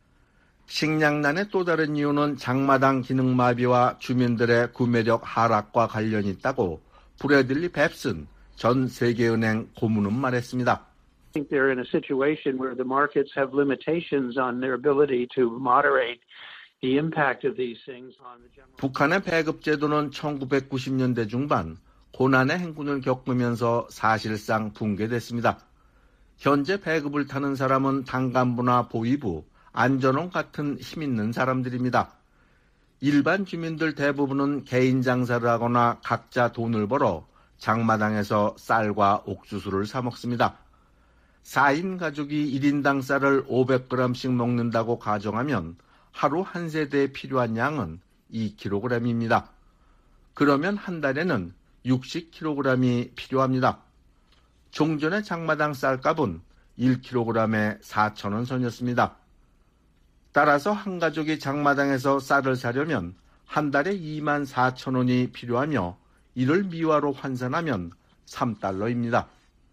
식량난의 또 다른 이유는 장마당 기능 마비와 주민들의 구매력 하락과 관련이 있다고 브래들리 뱁슨 전 세계은행 고문은 말했습니다. I think they're in a situation where the markets have limitations on their ability to moderate the impact of these things on the general. 북한의 배급 제도는 1990년대 중반 고난의 행군을 겪으면서 사실상 붕괴됐습니다. 현재 배급을 타는 사람은 당간부나 보위부, 안전원 같은 힘있는 사람들입니다. 일반 주민들 대부분은 개인 장사를 하거나 각자 돈을 벌어 장마당에서 쌀과 옥수수를 사 먹습니다. 4인 가족이 1인당 쌀을 500g씩 먹는다고 가정하면 하루 한 세대에 필요한 양은 2kg입니다. 그러면 한 달에는 60kg이 필요합니다. 종전의 장마당 쌀값은 1kg에 4,000원 선이었습니다. 따라서 한 가족이 장마당에서 쌀을 사려면 한 달에 24,000원이 필요하며 이를 미화로 환산하면 3달러입니다.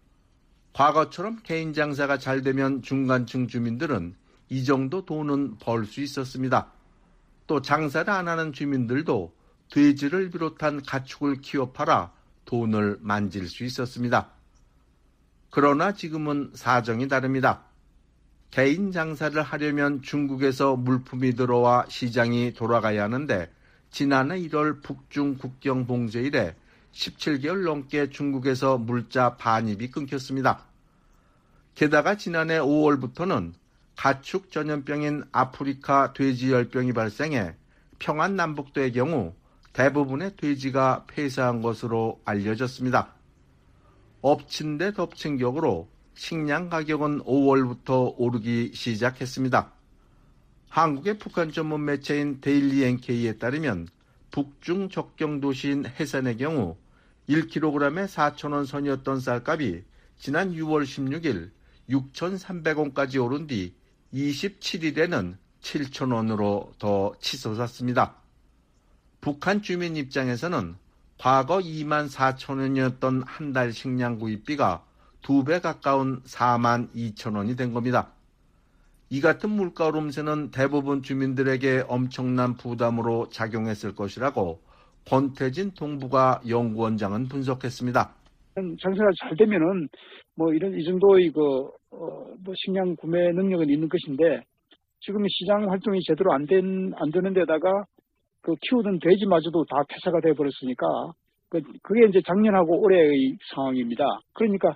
과거처럼 개인 장사가 잘 되면 중간층 주민들은 이 정도 돈은 벌 수 있었습니다. 또 장사를 안 하는 주민들도 돼지를 비롯한 가축을 키워 팔아 돈을 만질 수 있었습니다. 그러나 지금은 사정이 다릅니다. 개인 장사를 하려면 중국에서 물품이 들어와 시장이 돌아가야 하는데 지난해 1월 북중 국경 봉쇄 이래 17개월 넘게 중국에서 물자 반입이 끊겼습니다. 게다가 지난해 5월부터는 가축 전염병인 아프리카 돼지열병이 발생해 평안남북도의 경우 대부분의 돼지가 폐사한 것으로 알려졌습니다. 엎친 데 덮친 격으로 식량 가격은 5월부터 오르기 시작했습니다. 한국의 북한 전문 매체인 데일리 NK에 따르면 북중 접경 도시인 해산의 경우 1kg에 4,000원 선이었던 쌀값이 지난 6월 16일 6,300원까지 오른 뒤 27일에는 7,000원으로 더 치솟았습니다. 북한 주민 입장에서는 과거 24,000원이었던 한 달 식량 구입비가 2배 가까운 42,000원이 된 겁니다. 이 같은 물가 오름세는 대부분 주민들에게 엄청난 부담으로 작용했을 것이라고 권태진 동북아 연구원장은 분석했습니다. 장사가 잘 되면은 이 정도의 식량 구매 능력은 있는 것인데 지금 시장 활동이 제대로 안 되는 데다가 키우던 돼지마저도 다 폐사가 돼 버렸으니까 그게 이제 작년하고 올해의 상황입니다. 그러니까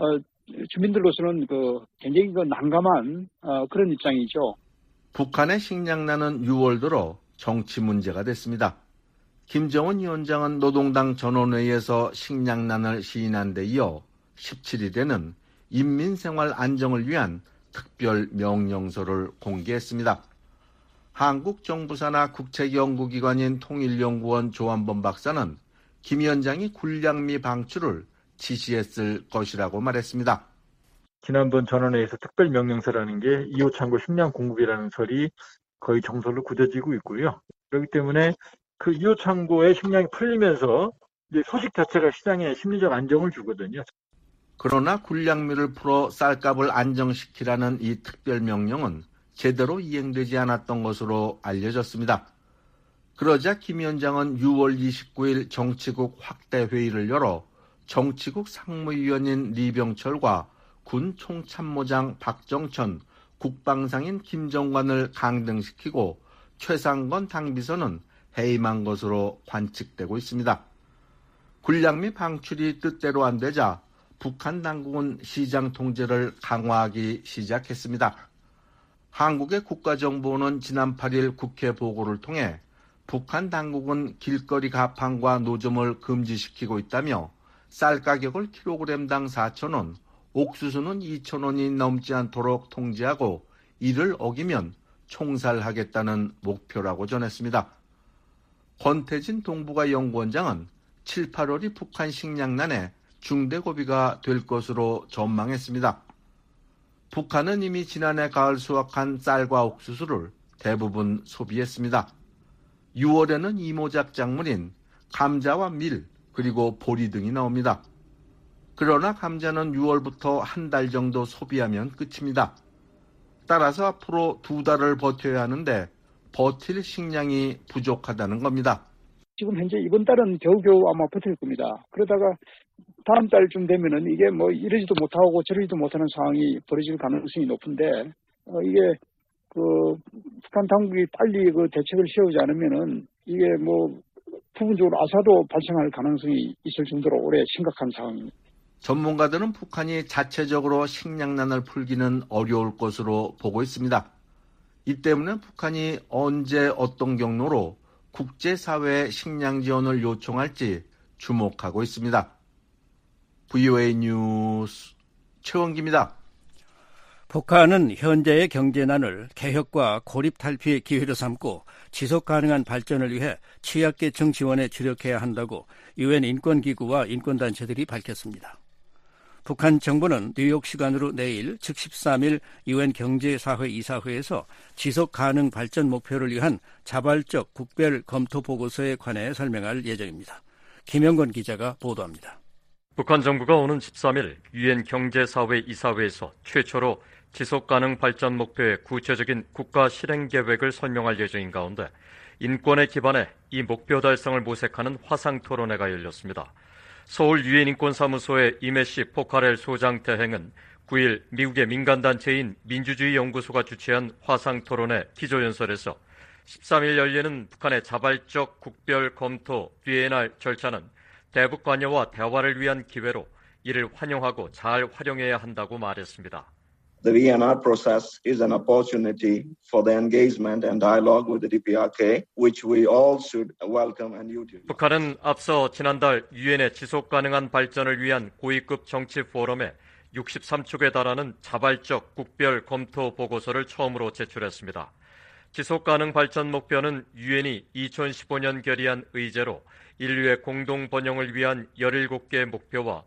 주민들로서는 굉장히 난감한 그런 입장이죠. 북한의 식량난은 6월 들어 정치 문제가 됐습니다. 김정은 위원장은 노동당 전원회의에서 식량난을 시인한 데 이어 17일에는 인민생활 안정을 위한 특별 명령서를 공개했습니다. 한국 정부사나 국책연구기관인 통일연구원 조한범 박사는 김 위원장이 군량미 방출을 지시했을 것이라고 말했습니다. 지난번 전원회의에서 특별명령서라는 게 이호창고 식량 공급이라는 설이 거의 정설로 굳어지고 있고요. 그렇기 때문에 그 이호창고의 식량이 풀리면서 이제 소식 자체가 시장에 심리적 안정을 주거든요. 그러나 군량미를 풀어 쌀값을 안정시키라는 이 특별명령은 제대로 이행되지 않았던 것으로 알려졌습니다. 그러자 김 위원장은 6월 29일 정치국 확대 회의를 열어 정치국 상무위원인 리병철과 군 총참모장 박정천, 국방상인 김정관을 강등시키고 최상건 당비서는 해임한 것으로 관측되고 있습니다. 군량미 방출이 뜻대로 안 되자 북한 당국은 시장 통제를 강화하기 시작했습니다. 한국의 국가정보원은 지난 8일 국회 보고를 통해 북한 당국은 길거리 가판과 노점을 금지시키고 있다며 쌀 가격을 킬로그램당 4,000원, 옥수수는 2,000원이 넘지 않도록 통제하고 이를 어기면 총살하겠다는 목표라고 전했습니다. 권태진 동북아 연구원장은 7, 8월이 북한 식량난의 중대 고비가 될 것으로 전망했습니다. 북한은 이미 지난해 가을 수확한 쌀과 옥수수를 대부분 소비했습니다. 6월에는 이모작 작물인 감자와 밀, 그리고 보리 등이 나옵니다. 그러나 감자는 6월부터 한 달 정도 소비하면 끝입니다. 따라서 앞으로 2달을 버텨야 하는데 버틸 식량이 부족하다는 겁니다. 지금 현재 이번 달은 겨우겨우 아마 버틸 겁니다. 그러다가 다음 달쯤 되면은 이게 이러지도 못하고 저러지도 못하는 상황이 벌어질 가능성이 높은데 이게 북한 당국이 빨리 대책을 세우지 않으면은 이게 부분적으로 아사도 발생할 가능성이 있을 정도로 올해 심각한 상황입니다. 전문가들은 북한이 자체적으로 식량난을 풀기는 어려울 것으로 보고 있습니다. 이 때문에 북한이 언제 어떤 경로로 국제사회에 식량 지원을 요청할지 주목하고 있습니다. VOA 뉴스 최원기입니다. 북한은 현재의 경제난을 개혁과 고립 탈피의 기회로 삼고 지속 가능한 발전을 위해 취약계층 지원에 주력해야 한다고 유엔 인권기구와 인권단체들이 밝혔습니다. 북한 정부는 뉴욕 시간으로 내일 즉 13일 유엔 경제사회 이사회에서 지속 가능 발전 목표를 위한 자발적 국별 검토 보고서에 관해 설명할 예정입니다. 김영건 기자가 보도합니다. 북한 정부가 오는 13일 유엔 경제사회 이사회에서 최초로 지속가능 발전 목표의 구체적인 국가 실행 계획을 설명할 예정인 가운데 인권에 기반해 이 목표 달성을 모색하는 화상 토론회가 열렸습니다. 서울 유엔 인권사무소의 이메시 포카렐 소장 대행은 9일 미국의 민간단체인 민주주의 연구소가 주최한 화상토론회 기조연설에서 13일 열리는 북한의 자발적 국별 검토 비엔날 절차는 대북 관여와 대화를 위한 기회로 이를 환영하고 잘 활용해야 한다고 말했습니다. The VNR process is an opportunity for the engagement and dialogue with the DPRK, which we all should welcome and utilize. 북한은 앞서 지난달 유엔의 지속 가능한 발전을 위한 고위급 정치 포럼에 63쪽에 달하는 자발적 국별 검토 보고서를 처음으로 제출했습니다. 지속 가능 발전 목표는 유엔이 2015년 결의한 의제로 인류의 공동 번영을 위한 17개 목표와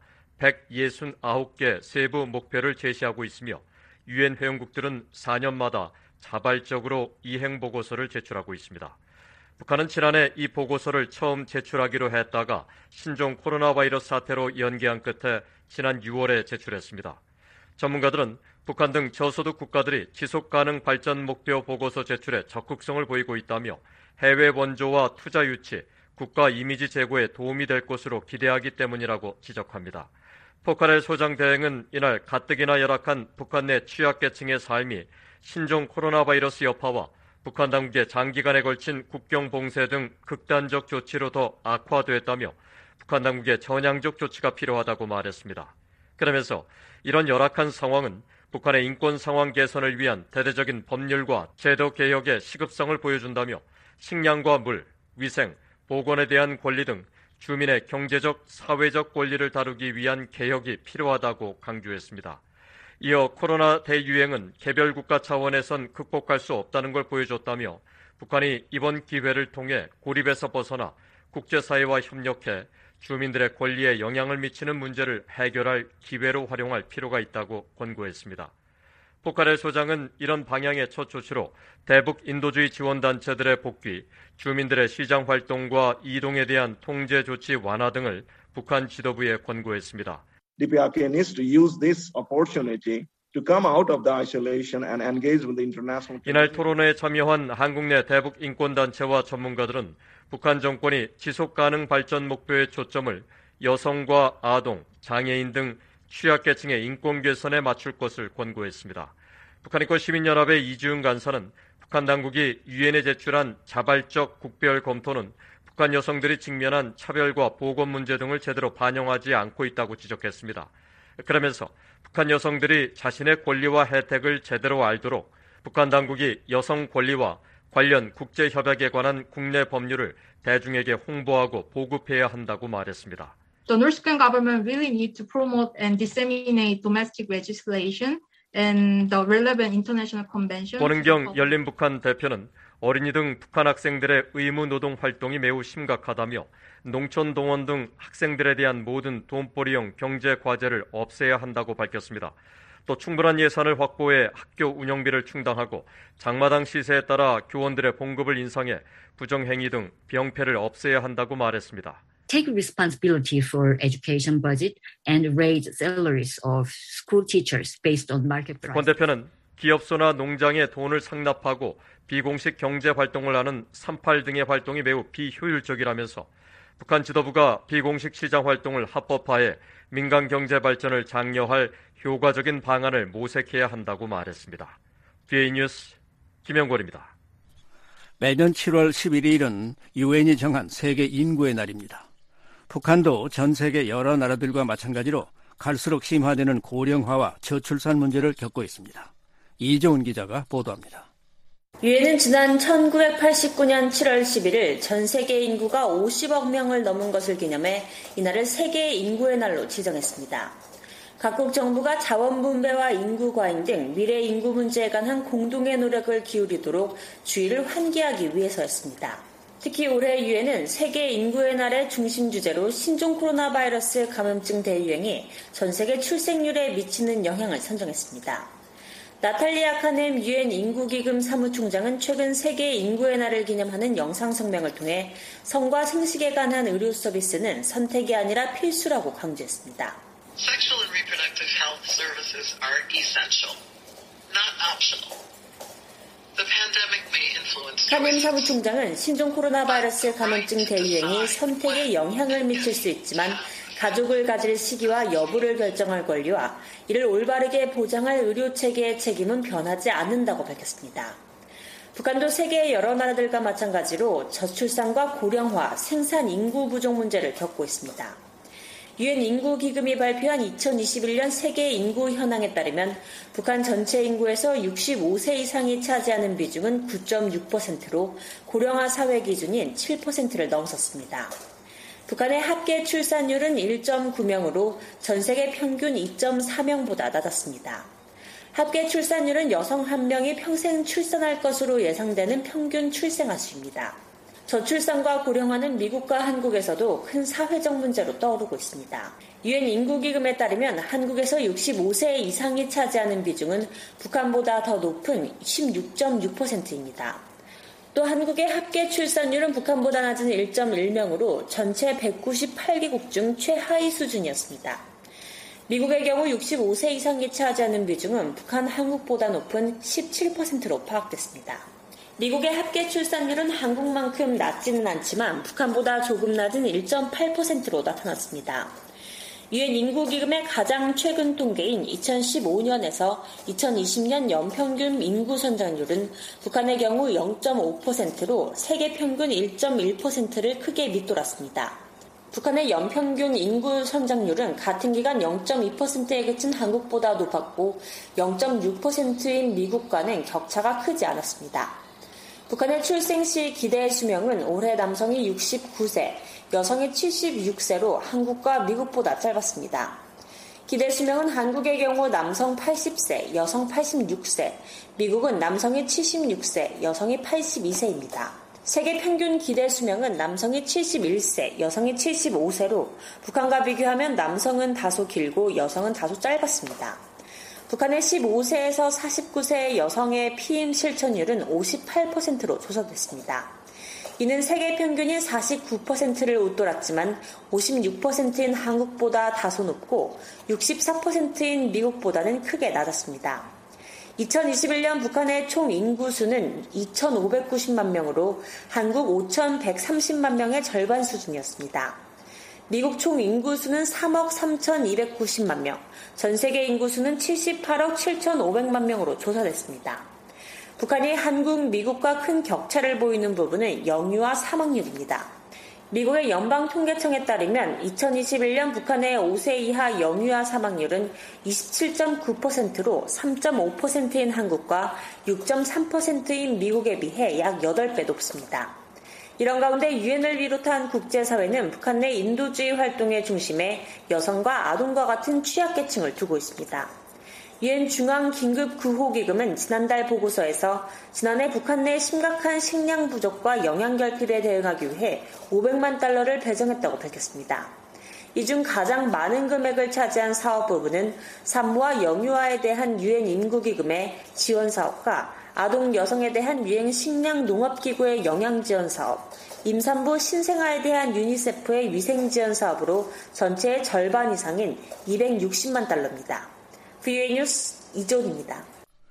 169개 세부 목표를 제시하고 있으며 유엔 회원국들은 4년마다 자발적으로 이행 보고서를 제출하고 있습니다. 북한은 지난해 이 보고서를 처음 제출하기로 했다가 신종 코로나 바이러스 사태로 연기한 끝에 지난 6월에 제출했습니다. 전문가들은 북한 등 저소득 국가들이 지속가능 발전 목표 보고서 제출에 적극성을 보이고 있다며 해외 원조와 투자 유치, 국가 이미지 제고에 도움이 될 것으로 기대하기 때문이라고 지적합니다. 포카렐 소장 대행은 이날 가뜩이나 열악한 북한 내 취약계층의 삶이 신종 코로나 바이러스 여파와 북한 당국의 장기간에 걸친 국경 봉쇄 등 극단적 조치로 더 악화됐다며 북한 당국의 전향적 조치가 필요하다고 말했습니다. 그러면서 이런 열악한 상황은 북한의 인권 상황 개선을 위한 대대적인 법률과 제도 개혁의 시급성을 보여준다며 식량과 물, 위생, 보건에 대한 권리 등 주민의 경제적, 사회적 권리를 다루기 위한 개혁이 필요하다고 강조했습니다. 이어 코로나 대유행은 개별 국가 차원에선 극복할 수 없다는 걸 보여줬다며 북한이 이번 기회를 통해 고립에서 벗어나 국제사회와 협력해 주민들의 권리에 영향을 미치는 문제를 해결할 기회로 활용할 필요가 있다고 권고했습니다. 포카렐 소장은 이런 방향의 첫 조치로 대북 인도주의 지원단체들의 복귀, 주민들의 시장 활동과 이동에 대한 통제 조치 완화 등을 북한 지도부에 권고했습니다. DPRK needs to use this opportunity to come out of the isolation and engage with the international. 이날 토론회에 참여한 한국 내 대북 인권단체와 전문가들은 북한 정권이 지속가능 발전 목표의 초점을 여성과 아동, 장애인 등 취약계층의 인권 개선에 맞출 것을 권고했습니다. 북한인권시민연합의 이지훈 간사는 북한 당국이 유엔에 제출한 자발적 국별 검토는 북한 여성들이 직면한 차별과 보건 문제 등을 제대로 반영하지 않고 있다고 지적했습니다. 그러면서 북한 여성들이 자신의 권리와 혜택을 제대로 알도록 북한 당국이 여성 권리와 관련 국제협약에 관한 국내 법률을 대중에게 홍보하고 보급해야 한다고 말했습니다. The North Korean government really need to promote and disseminate domestic legislation and the relevant international conventions. 권은경 열린북한 대표는 어린이 등 북한 학생들의 의무 노동 활동이 매우 심각하다며 농촌 동원 등 학생들에 대한 모든 돈벌이형 경제 과제를 없애야 한다고 밝혔습니다. 또 충분한 예산을 확보해 학교 운영비를 충당하고 장마당 시세에 따라 교원들의 봉급을 인상해 부정행위 등 병폐를 없애야 한다고 말했습니다. Take responsibility for education budget and raise salaries of school teachers based on market price. 권 대표는 기업소나 농장에 돈을 상납하고 비공식 경제 활동을 하는 3.8 등의 활동이 매우 비효율적이라면서 북한 지도부가 비공식 시장 활동을 합법화해 민간 경제 발전을 장려할 효과적인 방안을 모색해야 한다고 말했습니다. BA 뉴스 김영권입니다. 매년 7월 11일은 유엔이 정한 세계 인구의 날입니다. 북한도 전 세계 여러 나라들과 마찬가지로 갈수록 심화되는 고령화와 저출산 문제를 겪고 있습니다. 이종훈 기자가 보도합니다. 유엔은 지난 1989년 7월 11일 전 세계 인구가 50억 명을 넘은 것을 기념해 이날을 세계 인구의 날로 지정했습니다. 각국 정부가 자원 분배와 인구 과잉 등 미래 인구 문제에 관한 공동의 노력을 기울이도록 주의를 환기하기 위해서였습니다. 특히 올해 유엔은 세계 인구의 날의 중심 주제로 신종 코로나 바이러스 감염증 대유행이 전 세계 출생률에 미치는 영향을 선정했습니다. 나탈리아 카넴 유엔 인구기금 사무총장은 최근 세계 인구의 날을 기념하는 영상 성명을 통해 성과 생식에 관한 의료 서비스는 선택이 아니라 필수라고 강조했습니다. Sexual and reproductive health services are essential, not optional. The pandemic may influence. 카넴 사무총장은 신종 코로나 바이러스 감염증 대유행이 선택에 영향을 미칠 수 있지만 가족을 가질 시기와 여부를 결정할 권리와 이를 올바르게 보장할 의료체계의 책임은 변하지 않는다고 밝혔습니다. 북한도 세계의 여러 나라들과 마찬가지로 저출산과 고령화, 생산 인구 부족 문제를 겪고 있습니다. 유엔 인구기금이 발표한 2021년 세계 인구 현황에 따르면 북한 전체 인구에서 65세 이상이 차지하는 비중은 9.6%로 고령화 사회 기준인 7%를 넘어섰습니다. 북한의 합계 출산율은 1.9명으로 전 세계 평균 2.4명보다 낮았습니다. 합계 출산율은 여성 1명이 평생 출산할 것으로 예상되는 평균 출생아 수입니다. 저출산과 고령화는 미국과 한국에서도 큰 사회적 문제로 떠오르고 있습니다. 유엔 인구기금에 따르면 한국에서 65세 이상이 차지하는 비중은 북한보다 더 높은 16.6%입니다. 또 한국의 합계 출산율은 북한보다 낮은 1.1명으로 전체 198개국 중 최하위 수준이었습니다. 미국의 경우 65세 이상이 차지하는 비중은 북한, 한국보다 높은 17%로 파악됐습니다. 미국의 합계 출산율은 한국만큼 낮지는 않지만 북한보다 조금 낮은 1.8%로 나타났습니다. 유엔 인구기금의 가장 최근 통계인 2015년에서 2020년 연평균 인구 성장률은 북한의 경우 0.5%로 세계 평균 1.1%를 크게 밑돌았습니다. 북한의 연평균 인구 성장률은 같은 기간 0.2%에 그친 한국보다 높았고 0.6%인 미국과는 격차가 크지 않았습니다. 북한의 출생 시 기대 수명은 올해 남성이 69세, 여성이 76세로 한국과 미국보다 짧았습니다. 기대 수명은 한국의 경우 남성 80세, 여성 86세, 미국은 남성이 76세, 여성이 82세입니다. 세계 평균 기대 수명은 남성이 71세, 여성이 75세로 북한과 비교하면 남성은 다소 길고 여성은 다소 짧았습니다. 북한의 15세에서 49세 여성의 피임 실천율은 58%로 조사됐습니다. 이는 세계 평균인 49%를 웃돌았지만 56%인 한국보다 다소 높고 64%인 미국보다는 크게 낮았습니다. 2021년 북한의 총 인구수는 2,590만 명으로 한국 5,130만 명의 절반 수준이었습니다. 미국 총 인구수는 3억 3,290만 명, 전 세계 인구수는 78억 7,500만 명으로 조사됐습니다. 북한이 한국, 미국과 큰 격차를 보이는 부분은 영유아 사망률입니다. 미국의 연방통계청에 따르면 2021년 북한의 5세 이하 영유아 사망률은 27.9%로 3.5%인 한국과 6.3%인 미국에 비해 약 8배 높습니다. 이런 가운데 유엔을 비롯한 국제사회는 북한 내 인도주의 활동의 중심에 여성과 아동과 같은 취약계층을 두고 있습니다. 유엔 중앙긴급구호기금은 지난달 보고서에서 지난해 북한 내 심각한 식량 부족과 영양 결핍에 대응하기 위해 500만 달러를 배정했다고 밝혔습니다. 이 중 가장 많은 금액을 차지한 사업 부분은 산모와 영유아에 대한 유엔 인구기금의 지원 사업과 아동 여성에 대한 유엔 식량 농업기구의 영양 지원 사업, 임산부 신생아에 대한 유니세프의 위생 지원 사업으로 전체의 절반 이상인 260만 달러입니다. VOA 뉴스 이존입니다.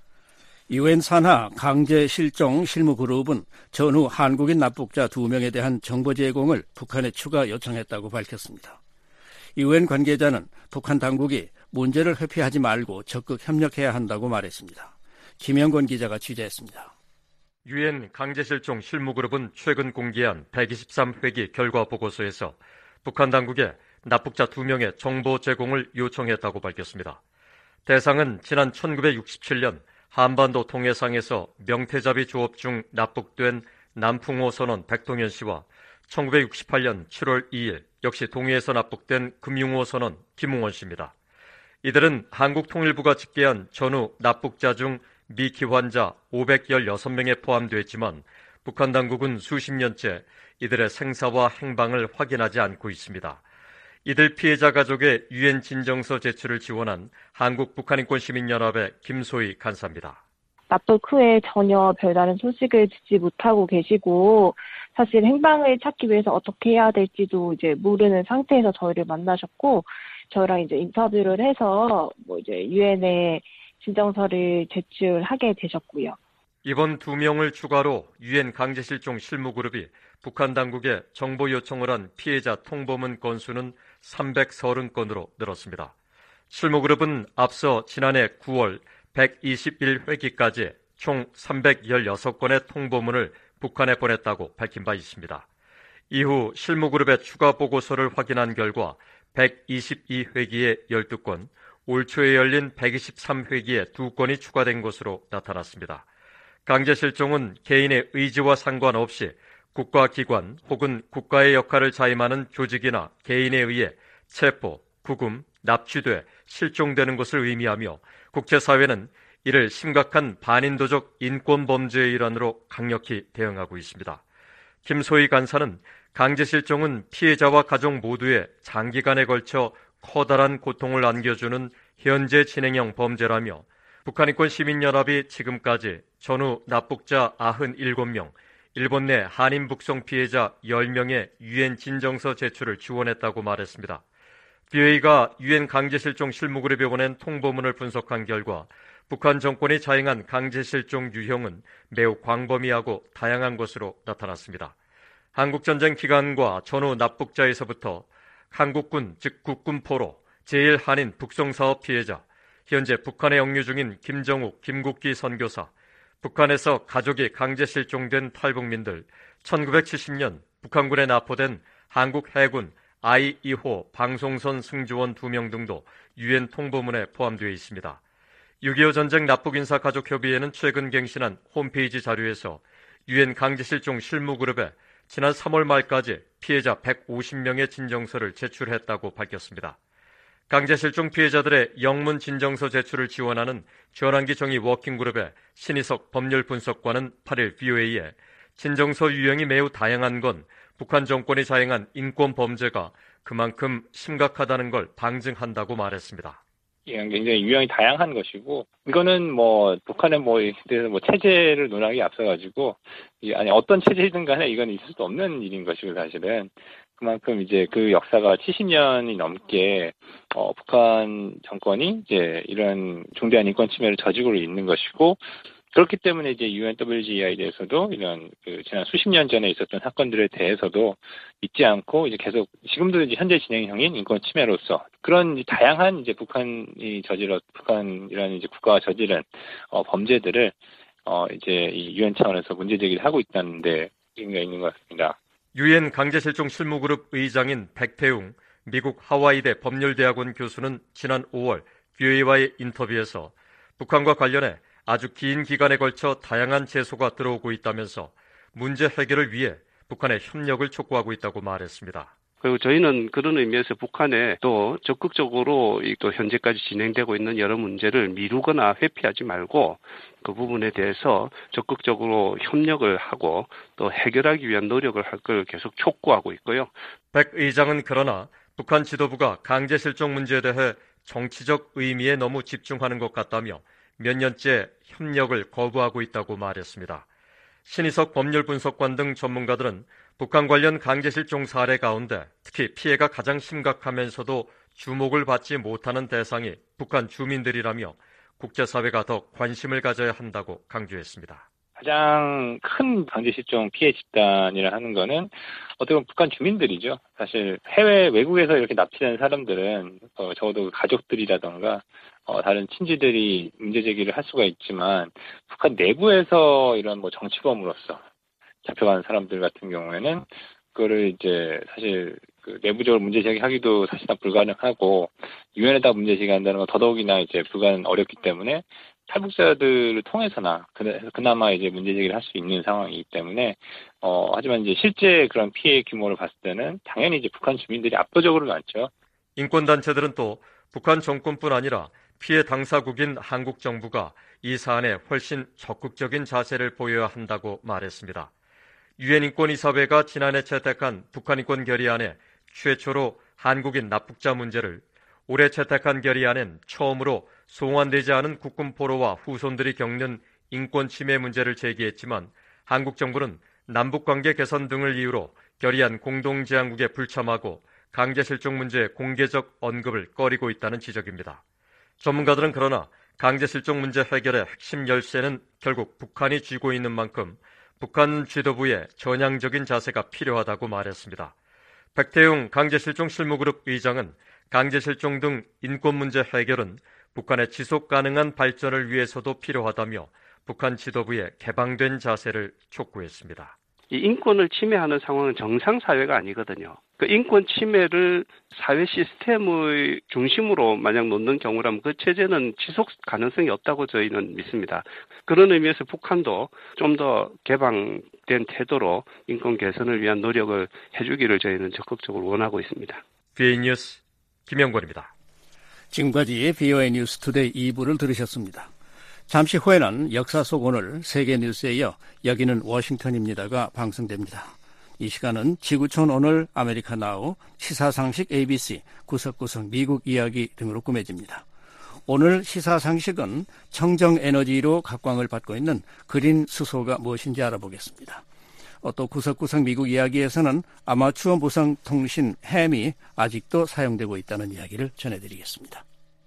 유엔 산하 강제 실종 실무그룹은 전후 한국인 납북자 2명에 대한 정보 제공을 북한에 추가 요청했다고 밝혔습니다. 유엔 관계자는 북한 당국이 문제를 회피하지 말고 적극 협력해야 한다고 말했습니다. 김영권 기자가 취재했습니다. 유엔 강제실종 실무그룹은 최근 공개한 123회기 결과 보고서에서 북한 당국에 납북자 2명의 정보 제공을 요청했다고 밝혔습니다. 대상은 지난 1967년 한반도 통해상에서 명태잡이 조업 중 납북된 남풍호 선원 백동현 씨와 1968년 7월 2일 역시 동해에서 납북된 금융호 선원 김웅원 씨입니다. 이들은 한국통일부가 집계한 전후 납북자 중 미키 환자 516명에 포함되었지만 북한 당국은 수십 년째 이들의 생사와 행방을 확인하지 않고 있습니다. 이들 피해자 가족의 유엔 진정서 제출을 지원한 한국북한인권시민연합의 김소희 간사입니다. 납북 후에 전혀 별다른 소식을 듣지 못하고 계시고 사실 행방을 찾기 위해서 어떻게 해야 될지도 이제 모르는 상태에서 저희를 만나셨고 저희랑 이제 인터뷰를 해서 이제 유엔에 진정서를 제출하게 되셨고요. 이번 2명을 추가로 유엔 강제실종 실무그룹이 북한 당국에 정보 요청을 한 피해자 통보문 건수는 330건으로 늘었습니다. 실무그룹은 앞서 지난해 9월 121회기까지 총 316건의 통보문을 북한에 보냈다고 밝힌 바 있습니다. 이후 실무그룹의 추가 보고서를 확인한 결과 122회기에 12건, 올 초에 열린 123회기에 2건이 추가된 것으로 나타났습니다. 강제실종은 개인의 의지와 상관없이 국가기관 혹은 국가의 역할을 자임하는 조직이나 개인에 의해 체포, 구금, 납치돼 실종되는 것을 의미하며 국제사회는 이를 심각한 반인도적 인권범죄의 일환으로 강력히 대응하고 있습니다. 김소희 간사는 강제실종은 피해자와 가족 모두에 장기간에 걸쳐 커다란 고통을 안겨주는 현재 진행형 범죄라며 북한인권시민연합이 지금까지 전후 납북자 97명, 일본 내 한인 북송 피해자 10명의 유엔 진정서 제출을 지원했다고 말했습니다. VOA가 유엔 강제실종 실무그룹에 보낸 통보문을 분석한 결과 북한 정권이 자행한 강제실종 유형은 매우 광범위하고 다양한 것으로 나타났습니다. 한국전쟁 기간과 전후 납북자에서부터 한국군, 즉 국군포로, 제1한인 북송사업 피해자, 현재 북한에 영유 중인 김정욱, 김국기 선교사, 북한에서 가족이 강제실종된 탈북민들, 1970년 북한군에 납포된 한국 해군 I-2호 방송선 승조원 2명 등도 유엔 통보문에 포함되어 있습니다. 6.25 전쟁 납북인사 가족협의회는 최근 갱신한 홈페이지 자료에서 유엔 강제실종 실무그룹에 지난 3월 말까지 피해자 150명의 진정서를 제출했다고 밝혔습니다. 강제실종 피해자들의 영문 진정서 제출을 지원하는 전환기 정의 워킹그룹의 신희석 법률분석관은 8일 VOA에 진정서 유형이 매우 다양한 건 북한 정권이 자행한 인권 범죄가 그만큼 심각하다는 걸 방증한다고 말했습니다. 이건 굉장히 유형이 다양한 것이고, 이거는 북한의 체제를 논하기 앞서가지고, 아니, 어떤 체제이든 간에 이건 있을 수 없는 일인 것이고, 사실은. 그만큼 이제 그 역사가 70년이 넘게, 북한 정권이 이제 이런 중대한 인권 침해를 저지르고 있는 것이고, 그렇기 때문에 이제 UNWGI에 대해서도 이런 지난 수십 년 전에 있었던 사건들에 대해서도 잊지 않고 이제 계속 지금도 이제 현재 진행형인 인권 침해로서 그런 다양한 이제 북한이라는 이제 국가가 저지른 범죄들을 이제 이 UN 차원에서 문제 제기를 하고 있다는 데 의미가 있는 것 같습니다. 유엔 강제실종 실무그룹 의장인 백태웅 미국 하와이대 법률대학원 교수는 지난 5월 VOA와의 인터뷰에서 북한과 관련해 아주 긴 기간에 걸쳐 다양한 제소가 들어오고 있다면서 문제 해결을 위해 북한의 협력을 촉구하고 있다고 말했습니다. 그리고 저희는 그런 의미에서 북한에 또 적극적으로 또 현재까지 진행되고 있는 여러 문제를 미루거나 회피하지 말고 그 부분에 대해서 적극적으로 협력을 하고 또 해결하기 위한 노력을 할 걸 계속 촉구하고 있고요. 백 의장은 그러나 북한 지도부가 강제실종 문제에 대해 정치적 의미에 너무 집중하는 것 같다며 몇 년째 협력을 거부하고 있다고 말했습니다. 신희석 법률분석관 등 전문가들은 북한 관련 강제실종 사례 가운데 특히 피해가 가장 심각하면서도 주목을 받지 못하는 대상이 북한 주민들이라며 국제사회가 더 관심을 가져야 한다고 강조했습니다. 가장 큰 강제실종 피해 집단이라 하는 거는 어떻게 보면 북한 주민들이죠. 사실 해외 외국에서 이렇게 납치된 사람들은 적어도 가족들이라던가 다른 친지들이 문제 제기를 할 수가 있지만 북한 내부에서 이런 정치범으로서 잡혀가는 사람들 같은 경우에는 그거를 이제 사실 내부적으로 문제 제기하기도 사실상 불가능하고 유엔에다 문제 제기한다는 건 더더욱이나 이제 어렵기 때문에 탈북자들을 통해서나 그나마 이제 문제 제기를 할 수 있는 상황이기 때문에 하지만 이제 실제 그런 피해 규모를 봤을 때는 당연히 이제 북한 주민들이 압도적으로 많죠. 인권단체들은 또 북한 정권뿐 아니라 피해 당사국인 한국 정부가 이 사안에 훨씬 적극적인 자세를 보여야 한다고 말했습니다. 유엔 인권이사회가 지난해 채택한 북한 인권 결의안에 최초로 한국인 납북자 문제를, 올해 채택한 결의안엔 처음으로 송환되지 않은 국군 포로와 후손들이 겪는 인권 침해 문제를 제기했지만 한국 정부는 남북관계 개선 등을 이유로 결의안 공동제안국에 불참하고 강제실종 문제의 공개적 언급을 꺼리고 있다는 지적입니다. 전문가들은 그러나 강제실종 문제 해결의 핵심 열쇠는 결국 북한이 쥐고 있는 만큼 북한 지도부의 전향적인 자세가 필요하다고 말했습니다. 백태용 강제실종 실무그룹 의장은 강제실종 등 인권 문제 해결은 북한의 지속 가능한 발전을 위해서도 필요하다며 북한 지도부의 개방된 자세를 촉구했습니다. 이 인권을 침해하는 상황은 정상사회가 아니거든요. 그 인권 침해를 사회 시스템의 중심으로 만약 놓는 경우라면 그 체제는 지속 가능성이 없다고 저희는 믿습니다. 그런 의미에서 북한도 좀 더 개방된 태도로 인권 개선을 위한 노력을 해주기를 저희는 적극적으로 원하고 있습니다. BA 뉴스 김영권입니다. 지금까지 BOA 뉴스 투데이 2부를 들으셨습니다. 잠시 후에는 역사 속 오늘 세계 뉴스에 이어 여기는 워싱턴입니다가 방송됩니다. 이 시간은 지구촌 오늘 아메리카 나우 시사상식 ABC 구석구석 미국 이야기 등으로 꾸며집니다. 오늘 시사상식은 청정에너지로 각광을 받고 있는 그린 수소가 무엇인지 알아보겠습니다. 또 구석구석 미국 이야기에서는 아마추어 무선통신 햄이 아직도 사용되고 있다는 이야기를 전해드리겠습니다.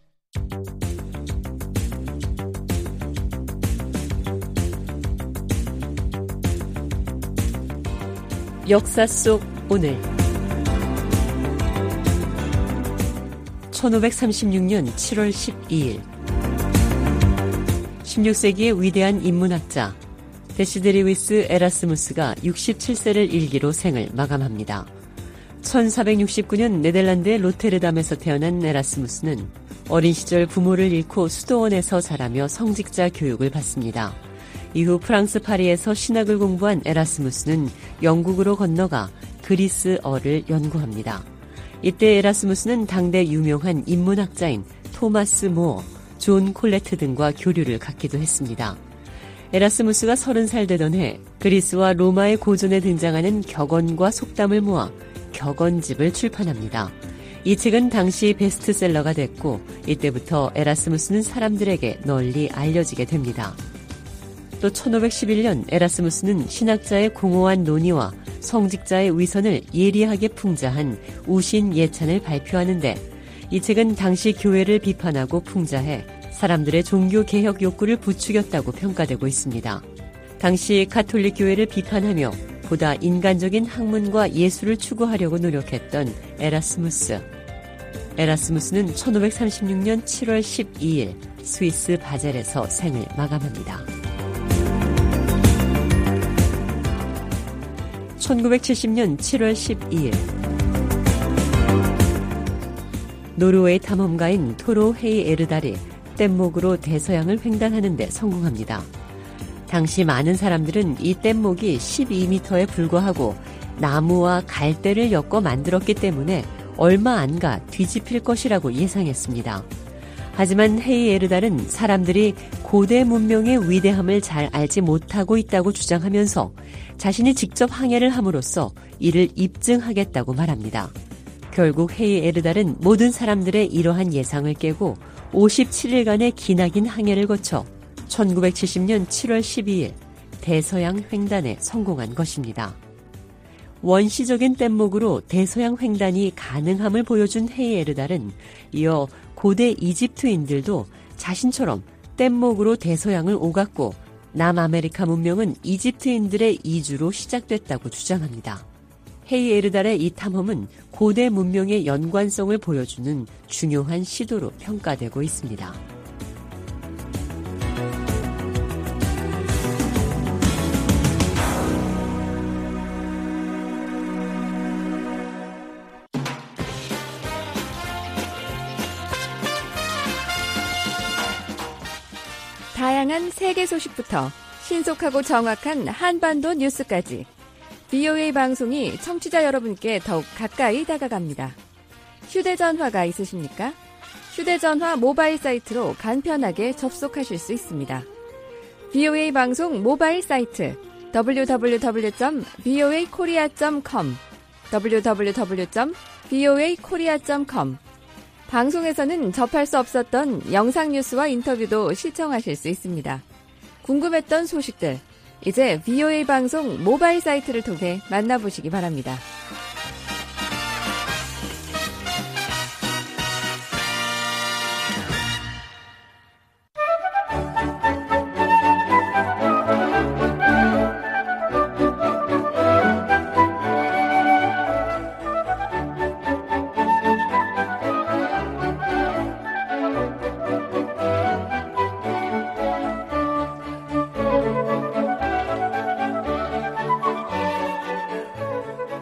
역사 속 오늘 1536년 7월 12일 16세기의 위대한 인문학자 데시데리위스 에라스무스가 67세를 일기로 생을 마감합니다. 1469년 네덜란드의 로테르담에서 태어난 에라스무스는 어린 시절 부모를 잃고 수도원에서 자라며 성직자 교육을 받습니다. 이후 프랑스 파리에서 신학을 공부한 에라스무스는 영국으로 건너가 그리스어를 연구합니다. 이때 에라스무스는 당대 유명한 인문학자인 토마스 모어, 존 콜레트 등과 교류를 갖기도 했습니다. 에라스무스가 30살 되던 해 그리스와 로마의 고전에 등장하는 격언과 속담을 모아 격언집을 출판합니다. 이 책은 당시 베스트셀러가 됐고 이때부터 에라스무스는 사람들에게 널리 알려지게 됩니다. 또 1511년 에라스무스는 신학자의 공허한 논의와 성직자의 위선을 예리하게 풍자한 우신 예찬을 발표하는데 이 책은 당시 교회를 비판하고 풍자해 사람들의 종교개혁 욕구를 부추겼다고 평가되고 있습니다. 당시 가톨릭 교회를 비판하며 보다 인간적인 학문과 예술을 추구하려고 노력했던 에라스무스. 에라스무스는 1536년 7월 12일 스위스 바젤에서 생을 마감합니다. 1970년 7월 12일 노르웨이 탐험가인 토로 헤이 에르달이 뗏목으로 대서양을 횡단하는 데 성공합니다. 당시 많은 사람들은 이 뗏목이 12m에 불과하고 나무와 갈대를 엮어 만들었기 때문에 얼마 안 가 뒤집힐 것이라고 예상했습니다. 하지만 헤이 에르달은 사람들이 고대 문명의 위대함을 잘 알지 못하고 있다고 주장하면서 자신이 직접 항해를 함으로써 이를 입증하겠다고 말합니다. 결국 헤이 에르달은 모든 사람들의 이러한 예상을 깨고 57일간의 기나긴 항해를 거쳐 1970년 7월 12일 대서양 횡단에 성공한 것입니다. 원시적인 뗏목으로 대서양 횡단이 가능함을 보여준 헤이 에르달은 이어 고대 이집트인들도 자신처럼 뗏목으로 대서양을 오갔고 남아메리카 문명은 이집트인들의 이주로 시작됐다고 주장합니다. 헤이 에르달의 이 탐험은 고대 문명의 연관성을 보여주는 중요한 시도로 평가되고 있습니다. 다양한 세계 소식부터 신속하고 정확한 한반도 뉴스까지 BOA 방송이 청취자 여러분께 더욱 가까이 다가갑니다. 휴대전화가 있으십니까? 휴대전화 모바일 사이트로 간편하게 접속하실 수 있습니다. BOA 방송 모바일 사이트 www.voakorea.com www.voakorea.com 방송에서는 접할 수 없었던 영상 뉴스와 인터뷰도 시청하실 수 있습니다. 궁금했던 소식들, 이제 BOA 방송 모바일 사이트를 통해 만나보시기 바랍니다.